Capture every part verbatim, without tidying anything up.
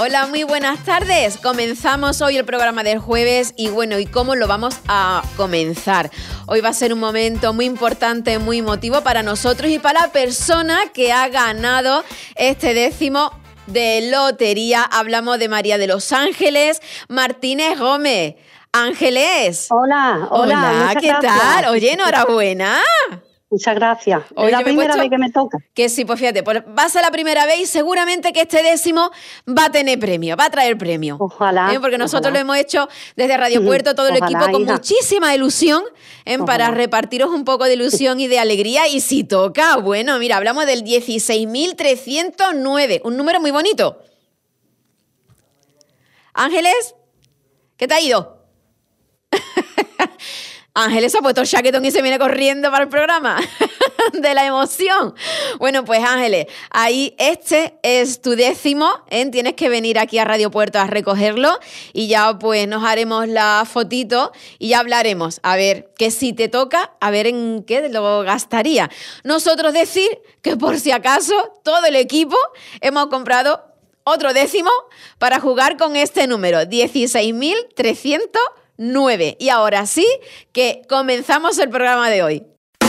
Hola, muy buenas tardes. Comenzamos hoy el programa del jueves y bueno, ¿y cómo lo vamos a comenzar? Hoy va a ser un momento muy importante, muy emotivo para nosotros y para la persona que ha ganado este décimo de lotería. Hablamos de María de los Ángeles Martínez Gómez. Ángeles. Hola, hola. Hola, ¿qué gracias. tal? Oye, enhorabuena. Muchas gracias. Oye, es la me he primera puesto- vez que me toca. Que sí, pues fíjate, pues va a ser la primera vez y seguramente que este décimo va a tener premio, va a traer premio. Ojalá. ¿Eh? Porque nosotros ojalá. lo hemos hecho desde Radio Puerto, todo el Ojalá, equipo, con hija. muchísima ilusión ¿eh? para Ojalá. repartiros un poco de ilusión y de alegría. Y si toca, bueno, mira, hablamos del dieciséis mil trescientos nueve, un número muy bonito. Ángeles, ¿qué te ha ido? Ángeles ha puesto el chaquetón y se viene corriendo para el programa de la emoción. Bueno, pues Ángeles, ahí este es tu décimo, ¿eh? Tienes que venir aquí a Radio Puerto a recogerlo y ya pues nos haremos la fotito y ya hablaremos. A ver, que si te toca, a ver en qué lo gastaría. Nosotros decir que por si acaso todo el equipo hemos comprado otro décimo para jugar con este número, dieciséis mil trescientos nueve. Y ahora sí que comenzamos el programa de hoy.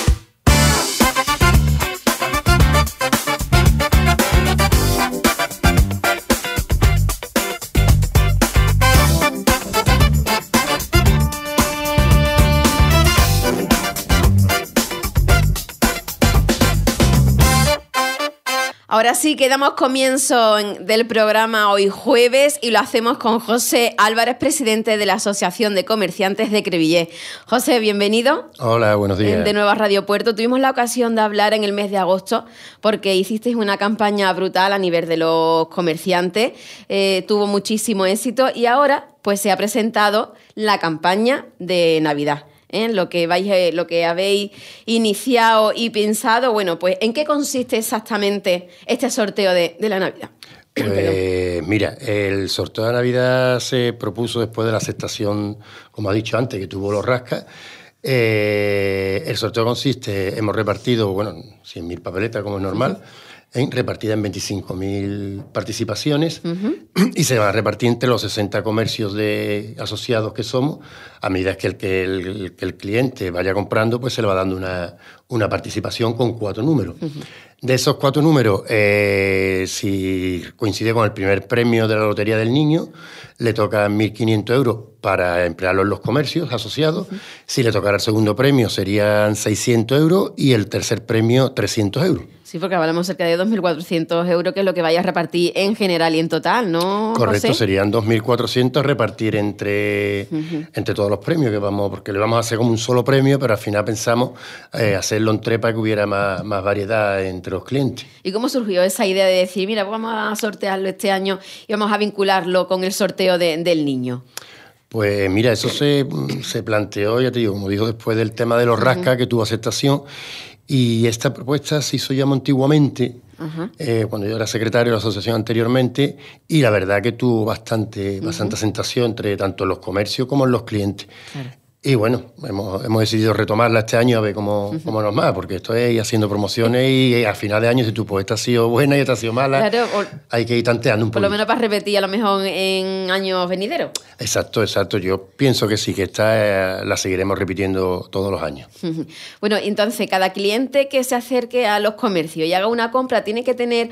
Ahora sí que damos comienzo en- del programa hoy jueves y lo hacemos con José Álvarez, presidente de la Asociación de Comerciantes de Crevillé. José, bienvenido. Hola, buenos días. De nuevo a Radio Puerto. Tuvimos la ocasión de hablar en el mes de agosto porque hicisteis una campaña brutal a nivel de los comerciantes, eh, tuvo muchísimo éxito y ahora pues se ha presentado la campaña de Navidad. ¿eh? Lo que vais, eh, lo que habéis iniciado y pensado, bueno, pues ¿en qué consiste exactamente este sorteo de, de la Navidad? Pues mira, el sorteo de Navidad se propuso después de la aceptación, como ha dicho antes, que tuvo los rascas. Eh, el sorteo consiste, hemos repartido, bueno, cien mil papeletas como es normal, en, repartida en veinticinco mil participaciones Uh-huh. y se va a repartir entre los sesenta comercios de asociados que somos. A medida que el, que el, que el cliente vaya comprando, pues se le va dando una, una participación con cuatro números. Uh-huh. De esos cuatro números, eh, si coincide con el primer premio de la Lotería del Niño, le tocan mil quinientos euros para emplearlo en los comercios asociados. Uh-huh. Si le tocara el segundo premio, serían seiscientos euros y el tercer premio, trescientos euros. Sí, porque hablamos cerca de dos mil cuatrocientos euros, que es lo que vaya a repartir en general y en total, ¿no, Correcto, José? serían dos mil cuatrocientos repartir entre, uh-huh. entre todos los premios que vamos, porque le vamos a hacer como un solo premio, pero al final pensamos eh, hacerlo en tres para que hubiera más, más variedad entre los clientes. ¿Y cómo surgió esa idea de decir, mira, pues vamos a sortearlo este año y vamos a vincularlo con el sorteo de, del niño? Pues mira, eso se, se planteó, ya te digo, como dijo, después del tema de los rascas, uh-huh. que tuvo aceptación. Y esta propuesta se hizo ya antiguamente, uh-huh. eh, cuando yo era secretario de la asociación anteriormente, y la verdad que tuvo bastante, uh-huh. bastante aceptación entre tanto en los comercios como en los clientes. Claro. Y bueno, hemos, hemos decidido retomarla este año a ver cómo, uh-huh. cómo nos va, porque esto es ir haciendo promociones y a final de año, si tu propuesta ha sido buena y esta ha sido mala, claro, o, hay que ir tanteando un poco. Por lo menos para repetir a lo mejor en años venideros. Exacto, exacto. Yo pienso que sí, que esta eh, la seguiremos repitiendo todos los años. Uh-huh. Bueno, entonces, cada cliente que se acerque a los comercios y haga una compra tiene que tener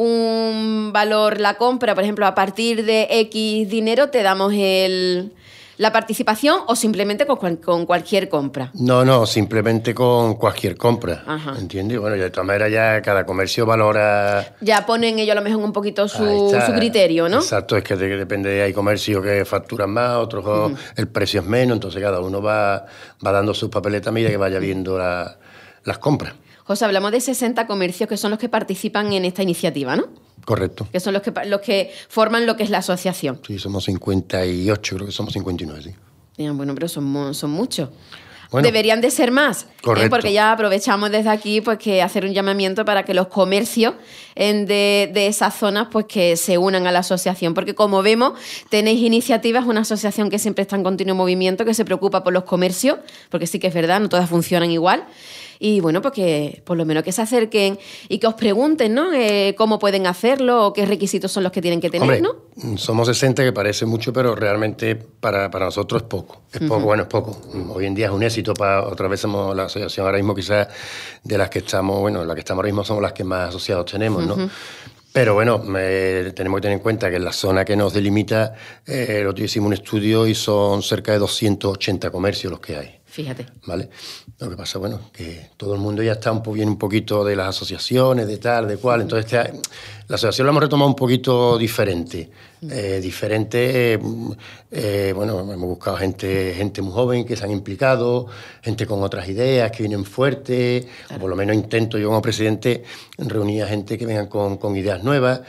un valor la compra, por ejemplo, a partir de X dinero te damos el... la participación o simplemente con, cual, con cualquier compra. No, no, simplemente con cualquier compra. Ajá. ¿Entiendes? Bueno, de todas maneras ya cada comercio valora... Ya ponen ellos a lo mejor un poquito su, su criterio, ¿no? Exacto, es que de, depende, hay comercios que facturan más, otros uh-huh. el precio es menos, entonces cada uno va, va dando sus papeletas a medida que vaya viendo la, las compras. José, hablamos de sesenta comercios que son los que participan en esta iniciativa, ¿no? Correcto. Que son los que, los que forman lo que es la asociación. Sí, somos cincuenta y ocho, creo que somos cincuenta y nueve, sí. Bien, bueno, pero son, son muchos. Bueno, deberían de ser más, correcto. ¿eh? Porque ya aprovechamos desde aquí pues que hacer un llamamiento para que los comercios en de, de esas zonas pues que se unan a la asociación, porque como vemos tenéis iniciativas, una asociación que siempre está en continuo movimiento, que se preocupa por los comercios, porque sí que es verdad, no todas funcionan igual. y bueno, pues que por lo menos que se acerquen y que os pregunten, ¿no? Eh, cómo pueden hacerlo o qué requisitos son los que tienen que tener, Hombre, ¿no? somos sesenta, que parece mucho, pero realmente para, para nosotros es poco. Es poco, uh-huh. Bueno, es poco. Hoy en día es un éxito. Para, otra vez somos la asociación ahora mismo quizás de las que estamos, bueno, las que estamos ahora mismo somos las que más asociados tenemos, ¿no? Uh-huh. Pero bueno, eh, tenemos que tener en cuenta que en la zona que nos delimita, eh, el otro día hicimos un estudio y son cerca de doscientos ochenta comercios los que hay. Fíjate. ¿Vale? Lo que pasa, bueno, que todo el mundo ya está un, po bien un poquito de las asociaciones, de tal, de cual. Entonces, te, la asociación la hemos retomado un poquito diferente. Eh, diferente, eh, eh, bueno, hemos buscado gente, gente muy joven que se han implicado, gente con otras ideas, que vienen fuertes, claro. O por lo menos intento yo como presidente reunir a gente que vengan con, con ideas nuevas.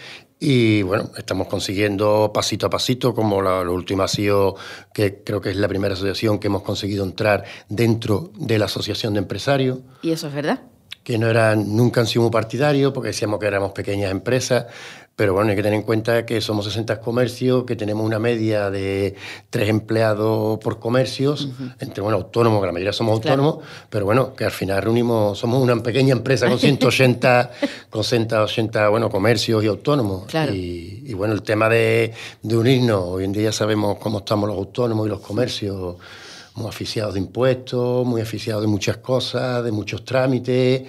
Y bueno, estamos consiguiendo pasito a pasito, como la, lo último ha sido que creo que es la primera asociación que hemos conseguido entrar dentro de la asociación de empresarios. ¿Y eso es verdad? Que no eran, nunca han sido muy partidarios, porque decíamos que éramos pequeñas empresas, pero bueno, hay que tener en cuenta que somos sesenta comercios, que tenemos una media de tres empleados por comercios, uh-huh. Entre, bueno, autónomos, que la mayoría somos autónomos, claro. Pero bueno, que al final reunimos, somos una pequeña empresa con ciento ochenta, con ciento ochenta, bueno, comercios y autónomos. Claro. Y, y bueno, el tema de, de unirnos, hoy en día ya sabemos cómo estamos los autónomos y los comercios, muy aficiados de impuestos, muy aficiados de muchas cosas, de muchos trámites.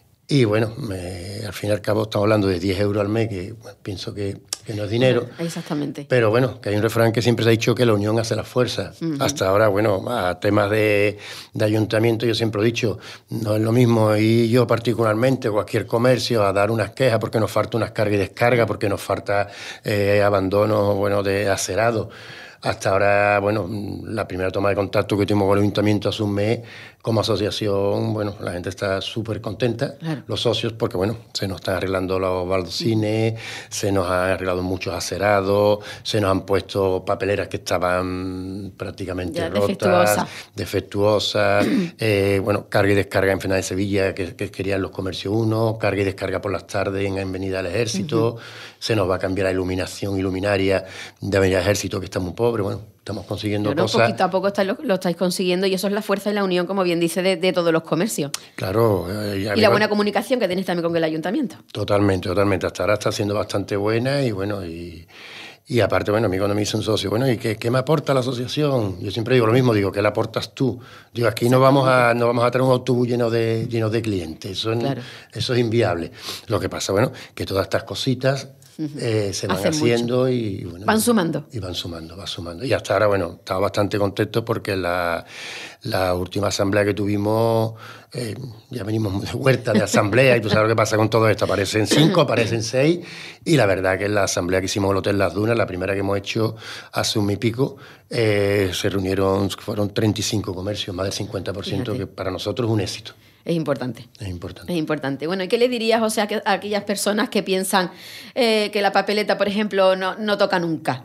Y bueno, me, al fin y al cabo estamos hablando de diez euros al mes, que bueno, pienso que, que no es dinero. Exactamente. Pero bueno, que hay un refrán que siempre se ha dicho que la unión hace la fuerza. Uh-huh. Hasta ahora, bueno, a temas de, de ayuntamiento yo siempre he dicho, no es lo mismo ir yo particularmente, cualquier comercio, a dar unas quejas porque nos falta unas cargas y descarga, porque nos falta eh, abandono, bueno, de acerado. Hasta ahora, bueno, la primera toma de contacto que tuvimos con el ayuntamiento hace un mes, como asociación, bueno, la gente está súper contenta, claro. Los socios, porque bueno, se nos están arreglando los baldocines, uh-huh. Se nos han arreglado muchos acerados, se nos han puesto papeleras que estaban prácticamente ya, rotas, defectuosas, defectuosas eh, bueno, carga y descarga en Fena de Sevilla, que, que querían los comercios uno, carga y descarga por las tardes en Avenida del Ejército, uh-huh. Se nos va a cambiar la iluminación iluminaria de Avenida del Ejército, que está muy pobre, bueno, estamos consiguiendo claro, cosas. Poquito a poco está, lo, lo estáis consiguiendo y eso es la fuerza y la unión, como bien dice, de, de todos los comercios. Claro. Eh, y la igual, buena comunicación que tenéis también con el ayuntamiento. Totalmente, totalmente. Hasta ahora está siendo bastante buena y bueno, y, y aparte, bueno, a mí cuando me hizo un socio, bueno, ¿y qué, qué me aporta la asociación? Yo siempre digo lo mismo, digo, ¿qué le aportas tú? Digo, aquí no vamos a, no vamos a tener un autobús lleno de, lleno de clientes, eso, claro. Eso es inviable. Lo que pasa, bueno, que todas estas cositas Eh, se van Hacen haciendo y, y bueno, van sumando y van sumando, van sumando y hasta ahora, bueno, estaba bastante contento porque la, la última asamblea que tuvimos, eh, ya venimos de huerta de asamblea y tú sabes lo que pasa con todo esto, aparecen cinco, aparecen seis y la verdad que en la asamblea que hicimos en el Hotel Las Dunas, la primera que hemos hecho hace un mes y pico, eh, se reunieron, fueron treinta y cinco comercios, más del cincuenta por ciento, Fíjate. Que para nosotros es un éxito. Es importante. Es importante. Es importante. Bueno, ¿y qué le dirías, o sea, a aquellas personas que piensan eh, que la papeleta, por ejemplo, no, no toca nunca?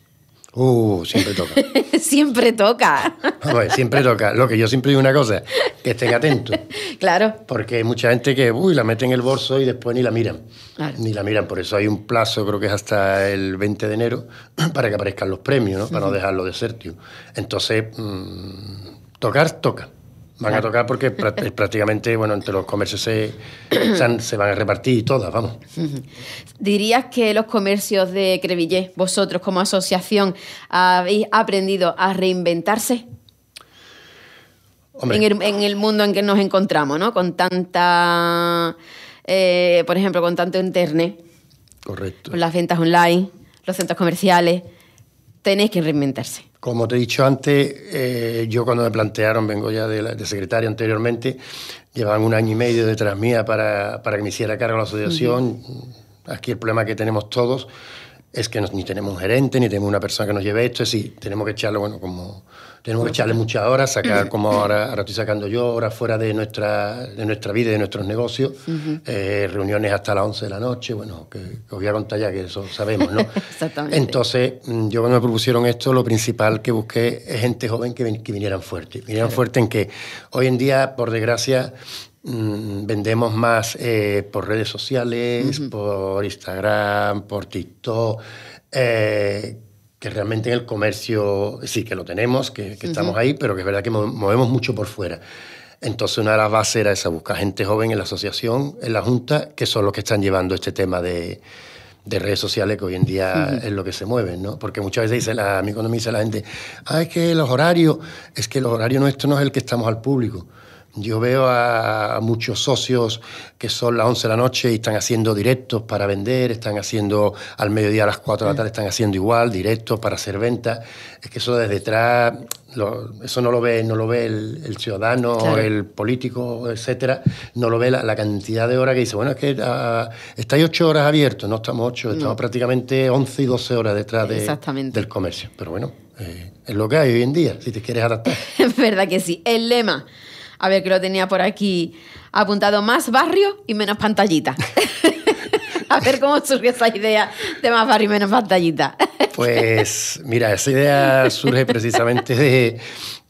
Uh, siempre toca. Siempre toca. Bueno, siempre toca. Lo que yo siempre digo una cosa, que estén atentos. Claro. Porque hay mucha gente que, uy, la mete en el bolso y después ni la miran. Claro. Ni la miran. Por eso hay un plazo, creo que es hasta el veinte de enero, para que aparezcan los premios, ¿no? Para uh-huh. no dejarlo desertio. Entonces, mmm, tocar, toca. Van claro. a tocar porque prácticamente, bueno, entre los comercios se, se, se van a repartir todas, vamos. ¿Dirías que los comercios de Crevillés, vosotros como asociación, habéis aprendido a reinventarse? En el, en el mundo en que nos encontramos, ¿no? Con tanta, eh, por ejemplo, con tanto internet. Correcto. Con las ventas online, los centros comerciales. Tenéis que reinventarse. Como te he dicho antes, eh, yo cuando me plantearon, vengo ya de, la, de secretario anteriormente, llevaban un año y medio detrás mía para, para que me hiciera cargo de la asociación. Uh-huh. Aquí el problema que tenemos todos es que no, ni tenemos un gerente, ni tenemos una persona que nos lleve esto, es decir, tenemos que echarle, bueno, como tenemos que echarle muchas horas, sacar como ahora, ahora estoy sacando yo, horas fuera de nuestra, de nuestra vida y de nuestros negocios, uh-huh. eh, reuniones hasta las once de la noche, bueno, que, que os voy a contar ya que eso sabemos, ¿no? Exactamente. Entonces, yo cuando me propusieron esto, lo principal que busqué es gente joven que, ven, que vinieran fuerte, vinieran claro. fuerte en que hoy en día, por desgracia, Mm, vendemos más eh, por redes sociales, uh-huh. por Instagram, por TikTok, eh, que realmente en el comercio sí que lo tenemos, que, que uh-huh. estamos ahí, pero que es verdad que movemos mucho por fuera. Entonces una de las bases era esa, buscar gente joven en la asociación, en la Junta, que son los que están llevando este tema de, de redes sociales, que hoy en día uh-huh. es lo que se mueven, ¿no? Porque muchas veces dice la, a mí cuando me dice la gente, ah, es que los horarios, es que los horarios nuestros no es el que estamos al público. Yo veo a muchos socios que son las once de la noche y están haciendo directos para vender, están haciendo al mediodía a las cuatro de la tarde, están haciendo igual, directos para hacer ventas. Es que eso desde detrás, lo, eso no lo ve, no lo ve el, el ciudadano, claro. el político, etcétera, no lo ve la, la cantidad de horas que dice, bueno, es que uh, estáis ocho horas abiertos, no estamos ocho, estamos no. prácticamente once y doce horas detrás de, del comercio. Pero bueno, eh, es lo que hay hoy en día, si te quieres adaptar. Es verdad que sí. El lema... A ver, que lo tenía por aquí apuntado, más barrio y menos pantallita. A ver cómo surge esa idea de más barrio y menos pantallita. Pues mira, esa idea surge precisamente de,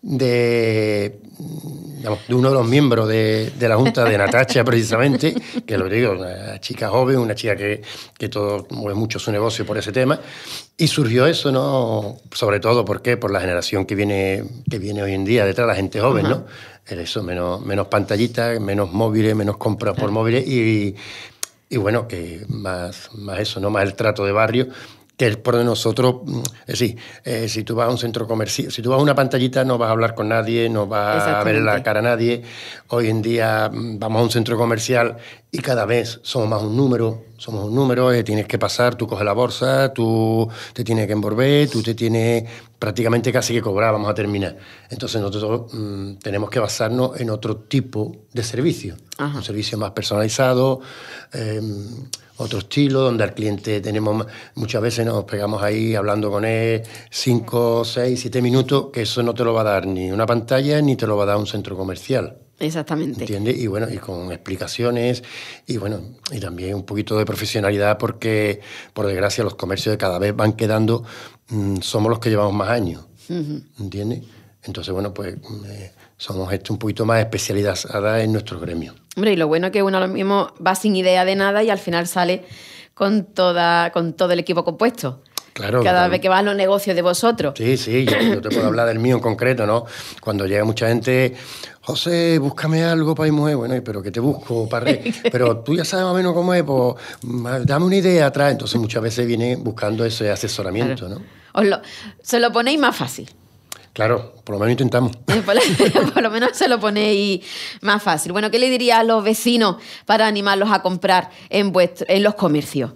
de, digamos, de uno de los miembros de, de la Junta, de Natacha, precisamente, que lo digo, una chica joven, una chica que, que todo mueve mucho su negocio por ese tema. Y surgió eso, ¿no? Sobre todo, ¿por qué? Por la generación que viene, que viene hoy en día detrás, la gente joven, uh-huh. ¿no? Eso, menos, menos pantallitas, menos móviles, menos compras claro. por móviles y, y bueno, que más, más eso, ¿no? Más el trato de barrio, que es por nosotros, es decir, eh, si tú vas a un centro comercial, si tú vas a una pantallita no vas a hablar con nadie, no vas a ver la cara a nadie. Hoy en día vamos a un centro comercial y cada vez somos más un número, somos un número, eh, tienes que pasar, tú coges la bolsa, tú te tienes que envolver, tú te tienes prácticamente casi que cobrar, vamos a terminar. Entonces nosotros mmm, tenemos que basarnos en otro tipo de servicio, Ajá. un servicio más personalizado, eh, otro estilo, donde al cliente tenemos, muchas veces nos pegamos ahí hablando con él cinco, seis, siete minutos, que eso no te lo va a dar ni una pantalla ni te lo va a dar un centro comercial. Exactamente. ¿Entiendes? Y bueno, y con explicaciones y bueno, y también un poquito de profesionalidad porque, por desgracia, los comercios de cada vez van quedando, mmm, somos los que llevamos más años, uh-huh. ¿entiendes? Entonces, bueno, pues eh, somos esto un poquito más especializadas en nuestro gremio. Hombre, y lo bueno es que uno lo mismo va sin idea de nada y al final sale con, toda, con todo el equipo compuesto. Claro, cada claro. vez que van los negocios de vosotros. Sí, sí, yo, yo te puedo hablar del mío en concreto, ¿no? Cuando llega mucha gente, José, búscame algo para mi mujer. Bueno, ¿pero qué te busco? Para re... Pero tú ya sabes más o menos cómo es, pues dame una idea atrás. Entonces muchas veces viene buscando ese asesoramiento, claro. ¿no? Os lo, se lo ponéis más fácil. Claro, por lo menos intentamos. Por lo, por lo menos se lo ponéis más fácil. Bueno, ¿qué le diría a los vecinos para animarlos a comprar en, vuestro, en los comercios?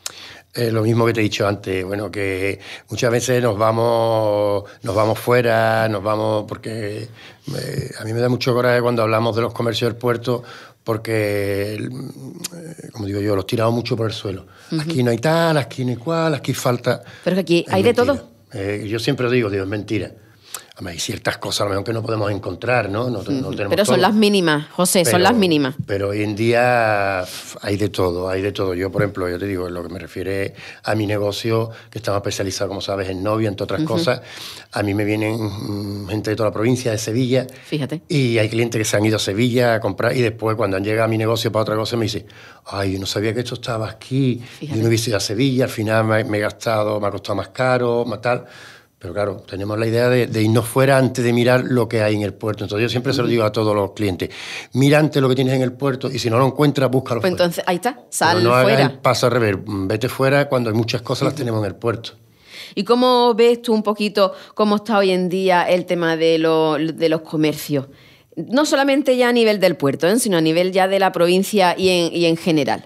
Eh, lo mismo que te he dicho antes, bueno, que muchas veces nos vamos, nos vamos fuera, nos vamos porque eh, a mí me da mucho coraje cuando hablamos de los comercios del puerto porque, eh, como digo yo, los tiramos mucho por el suelo. Uh-huh. Aquí no hay tal, aquí no hay cual, aquí falta... Pero que aquí hay mentira. De todo. Eh, yo siempre digo, digo, es mentira. Hay ciertas cosas a lo mejor que no podemos encontrar, ¿no? no, no tenemos pero son todo. Las mínimas, José, pero, son las mínimas. Pero hoy en día hay de todo, hay de todo. Yo, por ejemplo, yo te digo, en lo que me refiere a mi negocio, que estamos especializados, como sabes, en novia, entre otras uh-huh. cosas, a mí me vienen um, gente de toda la provincia, de Sevilla. Fíjate. Y hay clientes que se han ido a Sevilla a comprar y después, cuando han llegado a mi negocio para otra cosa, me dicen, ay, yo no sabía que esto estaba aquí, Fíjate. Yo no hubiese ido a Sevilla, al final me, me he gastado, me ha costado más caro, más tal... Pero claro, tenemos la idea de, de irnos fuera antes de mirar lo que hay en el puerto. Entonces yo siempre se lo digo a todos los clientes, mira antes lo que tienes en el puerto y si no lo encuentras, búscalo pues fuera. Entonces, ahí está, sal Pero no fuera. hagas el paso al revés, vete fuera cuando hay muchas cosas las tenemos en el puerto. ¿Y cómo ves tú un poquito cómo está hoy en día el tema de, lo, de los comercios? No solamente ya a nivel del puerto, ¿eh? sino a nivel ya de la provincia y en, y en general.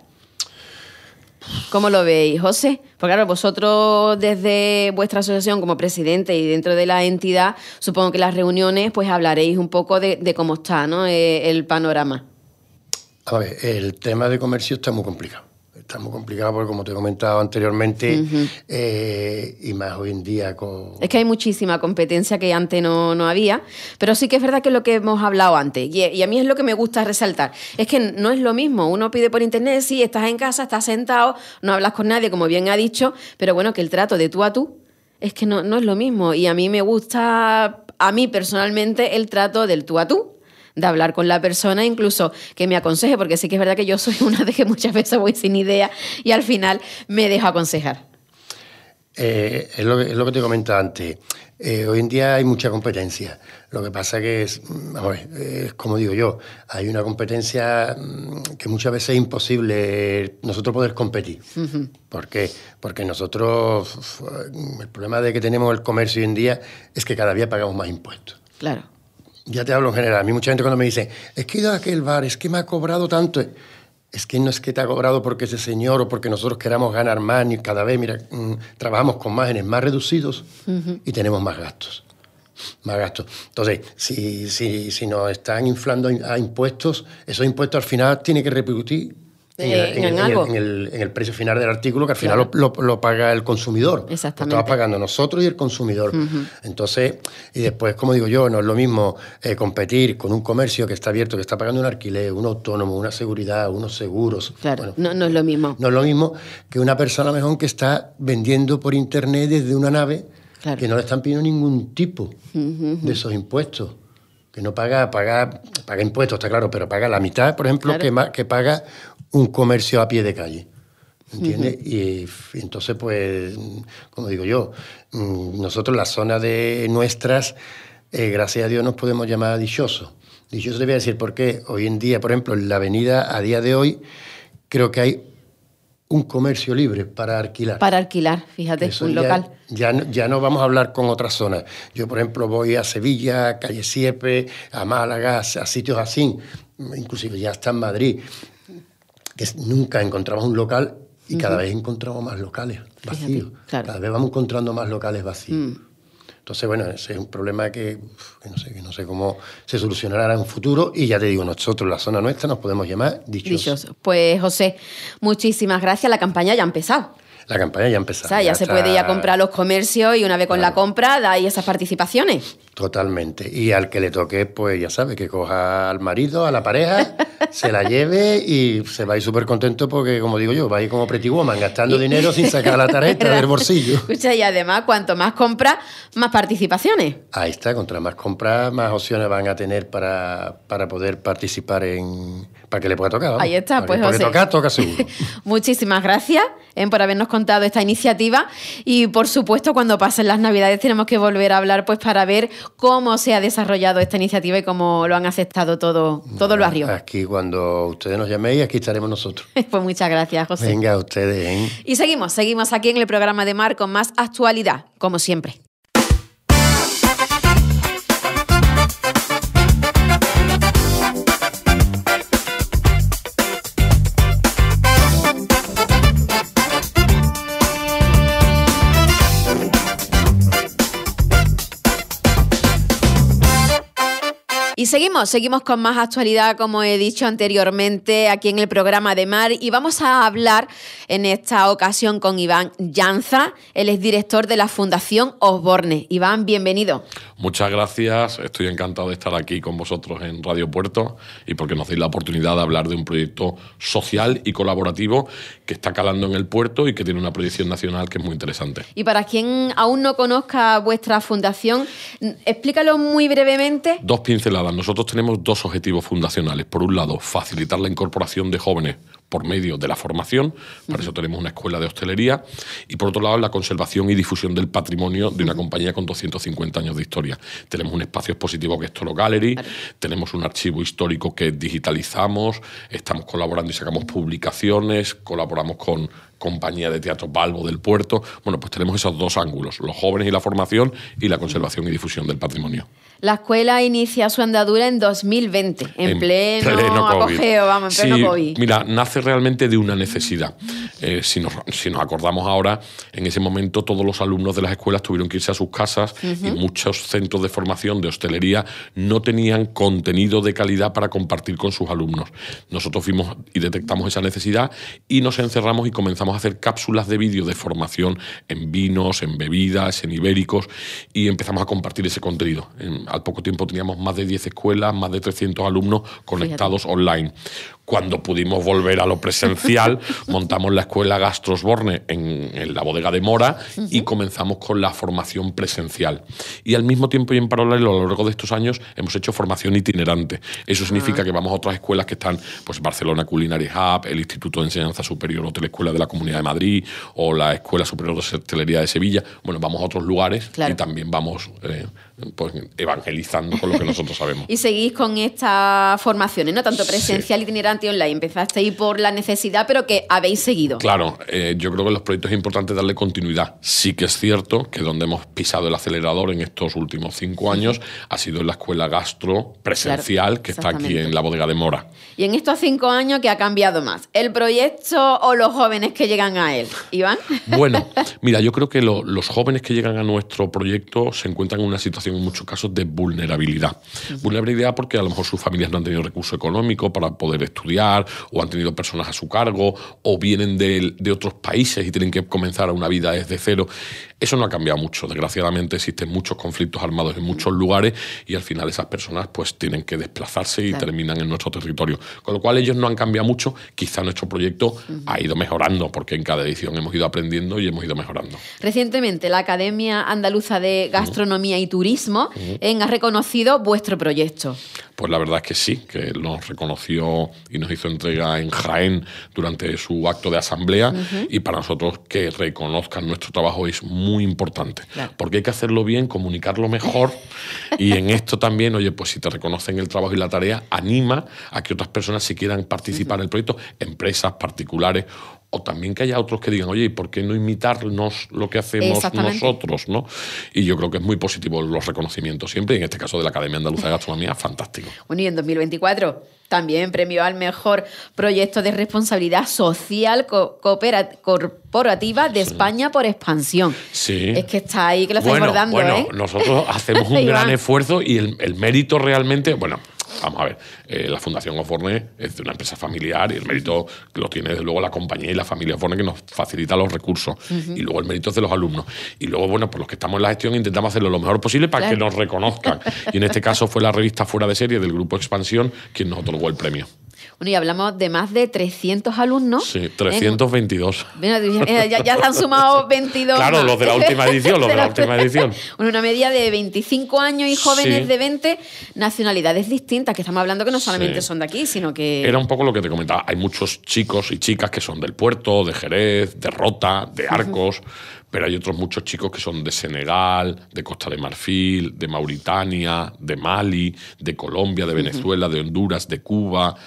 ¿Cómo lo veis, José? Porque claro, vosotros desde vuestra asociación como presidente y dentro de la entidad, supongo que en las reuniones pues hablaréis un poco de, de cómo está, ¿no? eh, el panorama. A ver, el tema de comercio está muy complicado. Está muy complicado porque, como te he comentado anteriormente, uh-huh. eh, y más hoy en día con... Es que hay muchísima competencia que antes no, no había, pero sí que es verdad que es lo que hemos hablado antes, y, y a mí es lo que me gusta resaltar, es que no es lo mismo, uno pide por internet, sí, estás en casa, estás sentado, no hablas con nadie, como bien ha dicho, pero bueno, que el trato de tú a tú es que no, no es lo mismo, y a mí me gusta, a mí personalmente, el trato del tú a tú, de hablar con la persona, incluso que me aconseje, porque sí que es verdad que yo soy una de que muchas veces voy sin idea y al final me dejo aconsejar. Eh, es, lo que, es lo que te comentaba antes. Eh, hoy en día hay mucha competencia. Lo que pasa que es, vamos a ver, es como digo yo, hay una competencia que muchas veces es imposible nosotros poder competir. Uh-huh. ¿Por qué? Porque nosotros, el problema de que tenemos el comercio hoy en día es que cada día pagamos más impuestos. Claro. Ya te hablo en general. A mí mucha gente cuando me dice, es que he ido a aquel bar, es que me ha cobrado tanto. Es que no es que te ha cobrado porque ese señor o porque nosotros queramos ganar más, ni cada vez, mira, mmm, trabajamos con márgenes más reducidos uh-huh. y tenemos más gastos. Más gastos. Entonces, si, si, si nos están inflando a impuestos, esos impuestos al final tienen que repercutir en, eh, el, en, en, en, el, en, el, en el precio final del artículo, que al final claro. lo, lo, lo paga el consumidor. Exactamente. Lo estamos pagando nosotros y el consumidor. Uh-huh. Entonces, y después, como digo yo, no es lo mismo eh, competir con un comercio que está abierto, que está pagando un alquiler, un autónomo, una seguridad, unos seguros. Claro, bueno, no, no es lo mismo. No es lo mismo que una persona mejor que está vendiendo por internet desde una nave. Claro. Que no le están pidiendo ningún tipo uh-huh. de esos impuestos. Que no paga, paga, paga impuestos, está claro, pero paga la mitad, por ejemplo, claro. que, que paga un comercio a pie de calle. ¿Entiendes? Uh-huh. Y, y entonces, pues, como digo yo, nosotros las zonas de nuestras, eh, gracias a Dios, nos podemos llamar dichosos. Dichosos te voy a decir por qué. Hoy en día, por ejemplo, en la avenida, a día de hoy, creo que hay un comercio libre para alquilar. Para alquilar, fíjate, eso un ya, local. Ya, ya no vamos a hablar con otras zonas. Yo, por ejemplo, voy a Sevilla, a Calle Siepe, a Málaga, a sitios así, inclusive ya hasta en Madrid, que nunca encontramos un local y uh-huh. cada vez encontramos más locales vacíos. Fíjate, claro. Cada vez vamos encontrando más locales vacíos. Mm. Entonces, bueno, ese es un problema que, que, no sé, que no sé cómo se solucionará en un futuro. Y ya te digo, nosotros, la zona nuestra, nos podemos llamar dichosos. Dichosos. Pues, José, muchísimas gracias. La campaña ya ha empezado. La campaña ya ha empezado. O sea, ya, ya se está... puede ir a comprar los comercios y una vez con claro. la compra dais esas participaciones. Totalmente. Y al que le toque, pues ya sabe, que coja al marido, a la pareja, se la lleve y se va a ir súper contento porque, como digo yo, va a ir como Pretty Woman, gastando dinero sin sacar la tarjeta del bolsillo. Escucha, y además, cuanto más compras, más participaciones. Ahí está, contra más compras, más opciones van a tener para, para poder participar en... para que le pueda tocar. ¿no? Ahí está, para pues que, José. Porque tocar, toca seguro. Muchísimas gracias eh, por habernos contado esta iniciativa y, por supuesto, cuando pasen las Navidades tenemos que volver a hablar pues para ver cómo se ha desarrollado esta iniciativa y cómo lo han aceptado todo, todo el barrio. Aquí, cuando ustedes nos llaméis, aquí estaremos nosotros. Pues muchas gracias, José. Venga, a ustedes. ¿eh? Y seguimos, seguimos aquí en el programa de Mar con más actualidad, como siempre. Y seguimos, seguimos con más actualidad, como he dicho anteriormente, aquí en el programa de Mar. Y vamos a hablar en esta ocasión con Iván Llanza. Él es director de la Fundación Osborne. Iván, bienvenido. Muchas gracias. Estoy encantado de estar aquí con vosotros en Radio Puerto y porque nos deis la oportunidad de hablar de un proyecto social y colaborativo que está calando en el puerto y que tiene una proyección nacional que es muy interesante. Y para quien aún no conozca vuestra fundación, explícalo muy brevemente. Dos pinceladas. Nosotros tenemos dos objetivos fundacionales. Por un lado, facilitar la incorporación de jóvenes por medio de la formación, para uh-huh. eso tenemos una escuela de hostelería, y por otro lado, la conservación y difusión del patrimonio de una uh-huh. compañía con doscientos cincuenta años de historia. Tenemos un espacio expositivo que es Toro Gallery, vale. tenemos un archivo histórico que digitalizamos, estamos colaborando y sacamos publicaciones, colaboramos con compañía de teatro Balbo del Puerto. Bueno, pues tenemos esos dos ángulos, los jóvenes y la formación y la conservación y difusión del patrimonio. La escuela inicia su andadura en dos mil veinte, en, en pleno, pleno apogeo, vamos, en pleno sí, COVID. Mira, nace realmente de una necesidad. Eh, si, nos, si nos acordamos ahora, en ese momento todos los alumnos de las escuelas tuvieron que irse a sus casas uh-huh. y muchos centros de formación de hostelería no tenían contenido de calidad para compartir con sus alumnos. Nosotros fuimos y detectamos esa necesidad y nos encerramos y comenzamos a hacer cápsulas de vídeo de formación en vinos, en bebidas, en ibéricos y empezamos a compartir ese contenido. En, al poco tiempo teníamos más de diez escuelas, más de trescientos alumnos conectados Fíjate. online. Cuando pudimos volver a lo presencial, montamos la escuela Gastro Osborne en, en la bodega de Mora uh-huh. y comenzamos con la formación presencial. Y al mismo tiempo y en paralelo, a lo largo de estos años, hemos hecho formación itinerante. Eso uh-huh. significa que vamos a otras escuelas que están, pues Barcelona Culinary Hub, el Instituto de Enseñanza Superior Hotel Escuela de la Comunidad de Madrid o la Escuela Superior de Hostelería de Sevilla. Bueno, vamos a otros lugares claro. y también vamos eh, pues, evangelizando con lo que nosotros sabemos. Y seguís con estas formaciones, ¿no? Tanto presencial, sí, itinerante y online. Empezasteis por la necesidad, pero que habéis seguido. Claro, eh, yo creo que en los proyectos es importante darle continuidad. Sí que es cierto que donde hemos pisado el acelerador en estos últimos cinco años ha sido en la escuela gastro presencial, claro, que está aquí en la bodega de Mora. Y en estos cinco años, ¿qué ha cambiado más? ¿El proyecto o los jóvenes que llegan a él? Iván. Bueno, mira, yo creo que lo, los jóvenes que llegan a nuestro proyecto se encuentran en una situación en muchos casos de vulnerabilidad. Uh-huh. Vulnerabilidad porque a lo mejor sus familias no han tenido recurso económico para poder estudiar, o han tenido personas a su cargo, o vienen de, de otros países y tienen que comenzar una vida desde cero. Eso no ha cambiado mucho. Desgraciadamente existen muchos conflictos armados en muchos lugares y al final esas personas pues tienen que desplazarse y claro, terminan en nuestro territorio. Con lo cual ellos no han cambiado mucho. Quizá nuestro proyecto uh-huh. ha ido mejorando porque en cada edición hemos ido aprendiendo y hemos ido mejorando. Recientemente la Academia Andaluza de Gastronomía uh-huh. y Turismo uh-huh. en, ha reconocido vuestro proyecto. Pues la verdad es que sí, que nos reconoció y nos hizo entrega en Jaén durante su acto de asamblea uh-huh. y para nosotros que reconozcan nuestro trabajo es muy importante, claro, porque hay que hacerlo bien, comunicarlo mejor y en esto también, oye, pues si te reconocen el trabajo y la tarea, anima a que otras personas si quieran participar uh-huh. en el proyecto, empresas particulares, o también que haya otros que digan, oye, ¿por qué no imitarnos lo que hacemos nosotros? ¿No? Y yo creo que es muy positivo los reconocimientos siempre, y en este caso de la Academia Andaluza de Gastronomía, fantástico. Bueno, y en dos mil veinticuatro también premio al mejor proyecto de responsabilidad social co- coopera- corporativa de sí. España por expansión. Sí. Es que está ahí, que lo estáis bueno, bordando, bueno, ¿eh? Nosotros hacemos un gran esfuerzo y el, el mérito realmente, bueno... Vamos a ver, eh, la Fundación Oforne es de una empresa familiar y el mérito lo tiene desde luego la compañía y la familia Oforne que nos facilita los recursos. Uh-huh. Y luego el mérito es de los alumnos. Y luego, bueno, pues los que estamos en la gestión intentamos hacerlo lo mejor posible para claro, que nos reconozcan. Y en este caso fue la revista Fuera de Serie del Grupo Expansión quien nos otorgó el premio. Bueno, y hablamos de más de trescientos alumnos. Sí, trescientos veintidós. Bueno, ya, ya se han sumado veintidós. Claro, más. Los de la última edición, los de la última edición. Bueno, una media de veinticinco años y jóvenes sí. de veinte, nacionalidades distintas, que estamos hablando que no solamente sí. son de aquí, sino que... Era un poco lo que te comentaba. Hay muchos chicos y chicas que son del Puerto, de Jerez, de Rota, de Arcos, uh-huh. pero hay otros muchos chicos que son de Senegal, de Costa de Marfil, de Mauritania, de Mali, de Colombia, de Venezuela, uh-huh. de Honduras, de Cuba,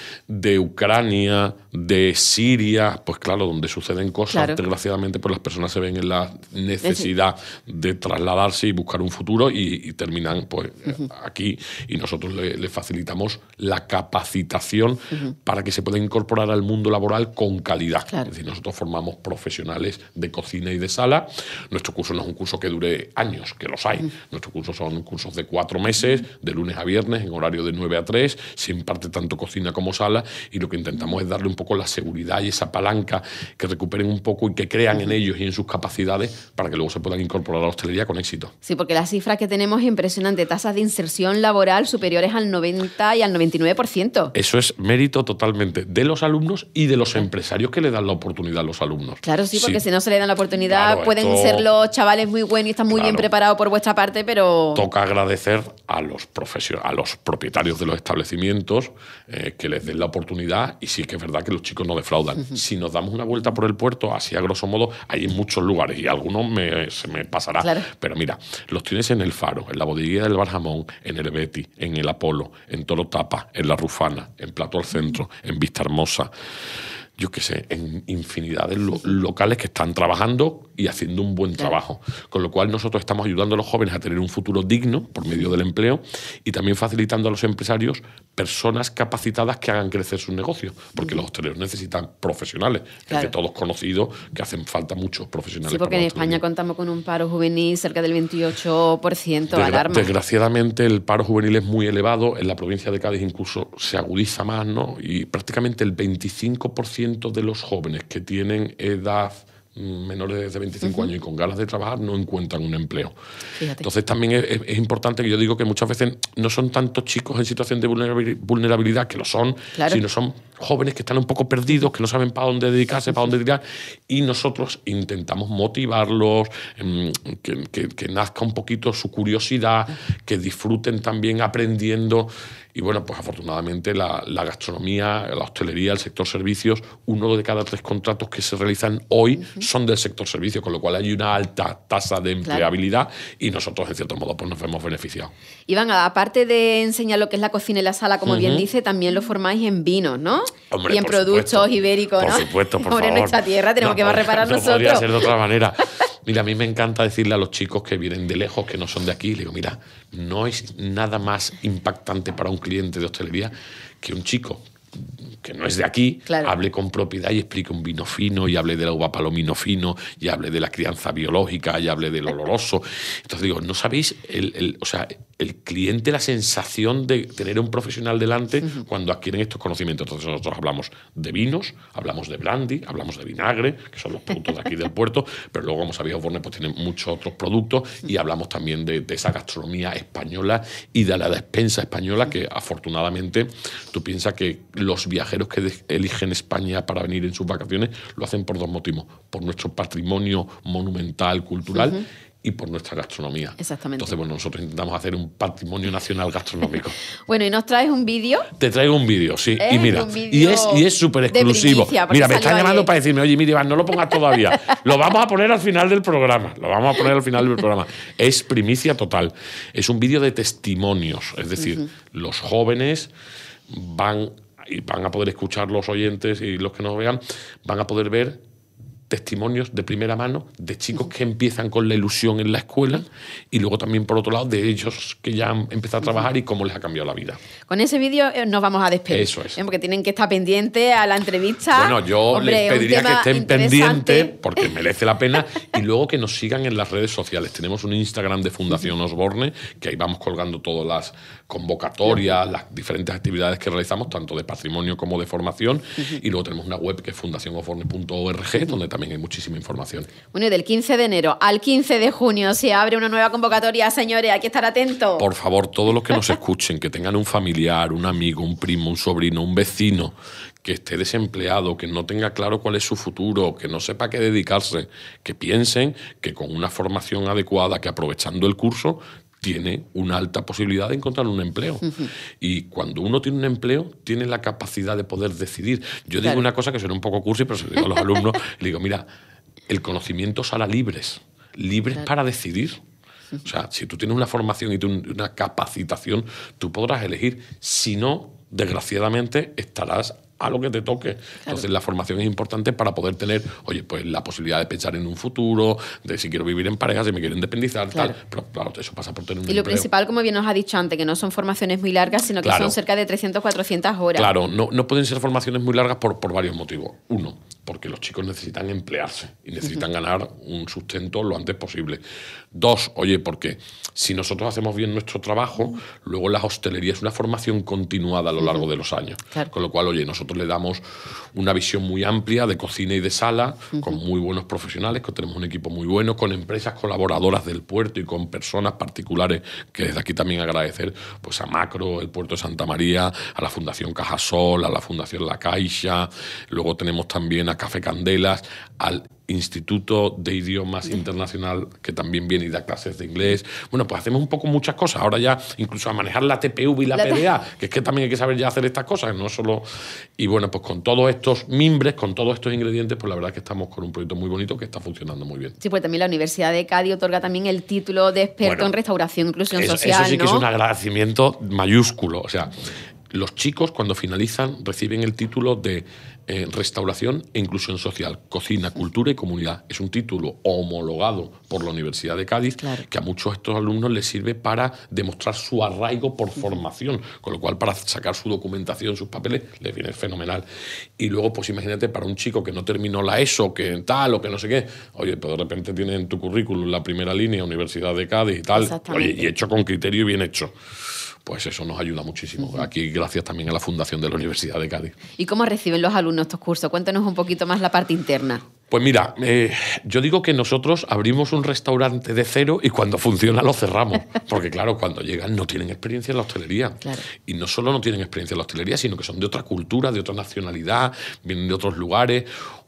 de Ucrania, de Siria, pues claro, donde suceden cosas, claro. desgraciadamente, pues las personas se ven en la necesidad de trasladarse y buscar un futuro y, y terminan pues uh-huh. aquí y nosotros le, le facilitamos la capacitación uh-huh. para que se puedan incorporar al mundo laboral con calidad. Claro. Es decir, nosotros formamos profesionales de cocina y de sala. Nuestro curso no es un curso que dure años, que los hay. Uh-huh. Nuestros cursos son cursos de cuatro meses, de lunes a viernes, en horario de nueve a tres, se imparte tanto cocina como sala y lo que intentamos es darle un poco la seguridad y esa palanca, que recuperen un poco y que crean en ellos y en sus capacidades para que luego se puedan incorporar a la hostelería con éxito. Sí, porque las cifras que tenemos es impresionante, tasas de inserción laboral superiores al noventa y al noventa y nueve por ciento. Eso es mérito totalmente de los alumnos y de los empresarios que le dan la oportunidad a los alumnos. Claro, sí, porque sí. si no se le dan la oportunidad claro, pueden esto... ser los chavales muy buenos y están muy claro. bien preparados por vuestra parte, pero... Toca agradecer a los, profesion... a los propietarios de los establecimientos eh, que les den la oportunidad y sí que es verdad que los chicos no defraudan. Uh-huh. Si nos damos una vuelta por el puerto, así a grosso modo, hay en muchos lugares y algunos me, se me pasará. Claro. Pero mira, los tienes en el Faro, en la bodeguilla del Bar Jamón, en el Betty, en el Apolo, en Toro Tapa, en la Rufana, en Plato al Centro, en Vista Hermosa. Yo qué sé, en infinidad de lo- locales que están trabajando y haciendo un buen claro. trabajo. Con lo cual nosotros estamos ayudando a los jóvenes a tener un futuro digno por medio del empleo y también facilitando a los empresarios personas capacitadas que hagan crecer sus negocios, porque uh-huh. los hosteleros necesitan profesionales. Claro. Es de todos conocidos que hacen falta muchos profesionales. Sí, porque en España contamos con un paro juvenil cerca del veintiocho por ciento, Desgra- alarma. Desgraciadamente el paro juvenil es muy elevado, en la provincia de Cádiz incluso se agudiza más, ¿no? Y prácticamente el veinticinco por ciento de los jóvenes que tienen edad menores de veinticinco uh-huh. años y con ganas de trabajar no encuentran un empleo. Fíjate. Entonces también es, es importante que yo digo que muchas veces no son tantos chicos en situación de vulnerabilidad, que lo son, claro. sino son jóvenes que están un poco perdidos, que no saben para dónde dedicarse, uh-huh. para dónde tirar, y nosotros intentamos motivarlos, que, que, que nazca un poquito su curiosidad, uh-huh. que disfruten también aprendiendo Y bueno, pues afortunadamente la, la gastronomía, la hostelería, el sector servicios, uno de cada tres contratos que se realizan hoy uh-huh. son del sector servicios, con lo cual hay una alta tasa de empleabilidad claro. y nosotros, en cierto modo, pues nos hemos beneficiado. Iván, aparte de enseñar lo que es la cocina y la sala, como uh-huh. bien dice, también lo formáis en vinos, ¿no? Hombre, y en productos supuesto, ibéricos, por ¿no? Por supuesto, por Hombre, favor. en nuestra tierra tenemos no, que reparar no nosotros. No podría ser de otra manera. Mira, a mí me encanta decirle a los chicos que vienen de lejos, que no son de aquí, le digo, mira, no es nada más impactante para un cliente de hostelería que un chico que no es de aquí, claro. hable con propiedad y explique un vino fino, y hable de la uva palomino fino, y hable de la crianza biológica, y hable del oloroso. Entonces digo, ¿no sabéis? El, el, o sea, el cliente, la sensación de tener un profesional delante uh-huh. cuando adquieren estos conocimientos. Entonces nosotros hablamos de vinos, hablamos de brandy, hablamos de vinagre, que son los productos de aquí del puerto, pero luego, como sabéis, Osborne pues tiene muchos otros productos, y hablamos también de, de esa gastronomía española y de la despensa española, que afortunadamente tú piensas que los viajeros que de, eligen España para venir en sus vacaciones lo hacen por dos motivos: por nuestro patrimonio monumental, cultural, uh-huh. y por nuestra gastronomía. Exactamente. Entonces, bueno, nosotros intentamos hacer un patrimonio nacional gastronómico. Bueno, ¿y nos traes un vídeo? Te traigo un vídeo, sí. Es y mira, y es y es súper exclusivo. Mira, me están llamando ayer. Para decirme, oye, mira, Iván, no lo pongas todavía. Lo vamos a poner al final del programa. Lo vamos a poner al final del programa. Es primicia total. Es un vídeo de testimonios. Es decir, uh-huh. los jóvenes van, y van a poder escuchar, los oyentes y los que nos vean, van a poder ver testimonios de primera mano de chicos que empiezan con la ilusión en la escuela, y luego también, por otro lado, de ellos que ya han empezado a trabajar y cómo les ha cambiado la vida. Con ese vídeo nos vamos a despedir. Eso es. ¿eh? Porque tienen que estar pendientes a la entrevista. Bueno, yo Hombre, les pediría que estén pendientes porque merece la pena, y luego que nos sigan en las redes sociales. Tenemos un Instagram de Fundación Osborne, que ahí vamos colgando todas las convocatorias, las diferentes actividades que realizamos, tanto de patrimonio como de formación, uh-huh. y luego tenemos una web que es fundación osborne punto org, uh-huh. donde también hay muchísima información. Bueno, y del quince de enero al quince de junio se abre una nueva convocatoria, señores, hay que estar atentos. Por favor, todos los que nos escuchen, que tengan un familiar, un amigo, un primo, un sobrino, un vecino que esté desempleado, que no tenga claro cuál es su futuro, que no sepa qué dedicarse, que piensen que con una formación adecuada, que aprovechando el curso, tiene una alta posibilidad de encontrar un empleo. Uh-huh. Y cuando uno tiene un empleo, tiene la capacidad de poder decidir. Yo claro. digo una cosa que suena un poco cursi, pero se lo digo a los alumnos, le digo, mira, el conocimiento os hará libres, libres claro. para decidir. O sea, si tú tienes una formación y una capacitación, tú podrás elegir. Si no, desgraciadamente, estarás a lo que te toque. Claro. Entonces, la formación es importante para poder tener, oye, pues la posibilidad de pensar en un futuro, de si quiero vivir en pareja, si me quiero independizar, claro. tal. Pero claro, eso pasa por tener un Y lo empleo. principal, como bien nos ha dicho antes, que no son formaciones muy largas, sino que claro. son cerca de trescientas, cuatrocientas horas. Claro, no, no pueden ser formaciones muy largas por, por varios motivos. Uno, porque los chicos necesitan emplearse y necesitan uh-huh. ganar un sustento lo antes posible. Dos, oye, porque si nosotros hacemos bien nuestro trabajo, uh-huh. luego la hostelería es una formación continuada a lo largo uh-huh. de los años. Claro. Con lo cual, oye, nosotros le damos una visión muy amplia de cocina y de sala, uh-huh. con muy buenos profesionales, que tenemos un equipo muy bueno, con empresas colaboradoras del puerto y con personas particulares, que desde aquí también agradecer pues a Macro, el puerto de Santa María, a la Fundación Cajasol, a la Fundación La Caixa. Luego tenemos también a Café Candelas, al Instituto de Idiomas Internacional, que también viene y da clases de inglés. Bueno, pues hacemos un poco muchas cosas. Ahora ya incluso a manejar la T P V y la, la P D A, que es que también hay que saber ya hacer estas cosas, no solo... Y bueno, pues con todos estos mimbres, con todos estos ingredientes, pues la verdad es que estamos con un proyecto muy bonito que está funcionando muy bien. Sí, pues también la Universidad de Cádiz otorga también el título de experto bueno, en restauración e inclusión eso, social, eso sí ¿no? que es un agradecimiento mayúsculo. O sea, los chicos cuando finalizan reciben el título de eh, Restauración e Inclusión Social, Cocina, Cultura y Comunidad. Es un título homologado por la Universidad de Cádiz, claro. que a muchos de estos alumnos les sirve para demostrar su arraigo por formación, con lo cual para sacar su documentación, sus papeles, les viene fenomenal. Y luego, pues imagínate, para un chico que no terminó la ESO, que tal o que no sé qué, oye, pues de repente tiene en tu currículum la primera línea, Universidad de Cádiz y tal, oye, y hecho con criterio y bien hecho. Pues eso nos ayuda muchísimo. Uh-huh. Aquí gracias también a la Fundación de la Universidad de Cádiz. ¿Y cómo reciben los alumnos estos cursos? Cuéntanos un poquito más la parte interna. Pues mira, eh, yo digo que nosotros abrimos un restaurante de cero y cuando funciona lo cerramos. Porque claro, cuando llegan no tienen experiencia en la hostelería. Claro. Y no solo no tienen experiencia en la hostelería, sino que son de otra cultura, de otra nacionalidad, vienen de otros lugares.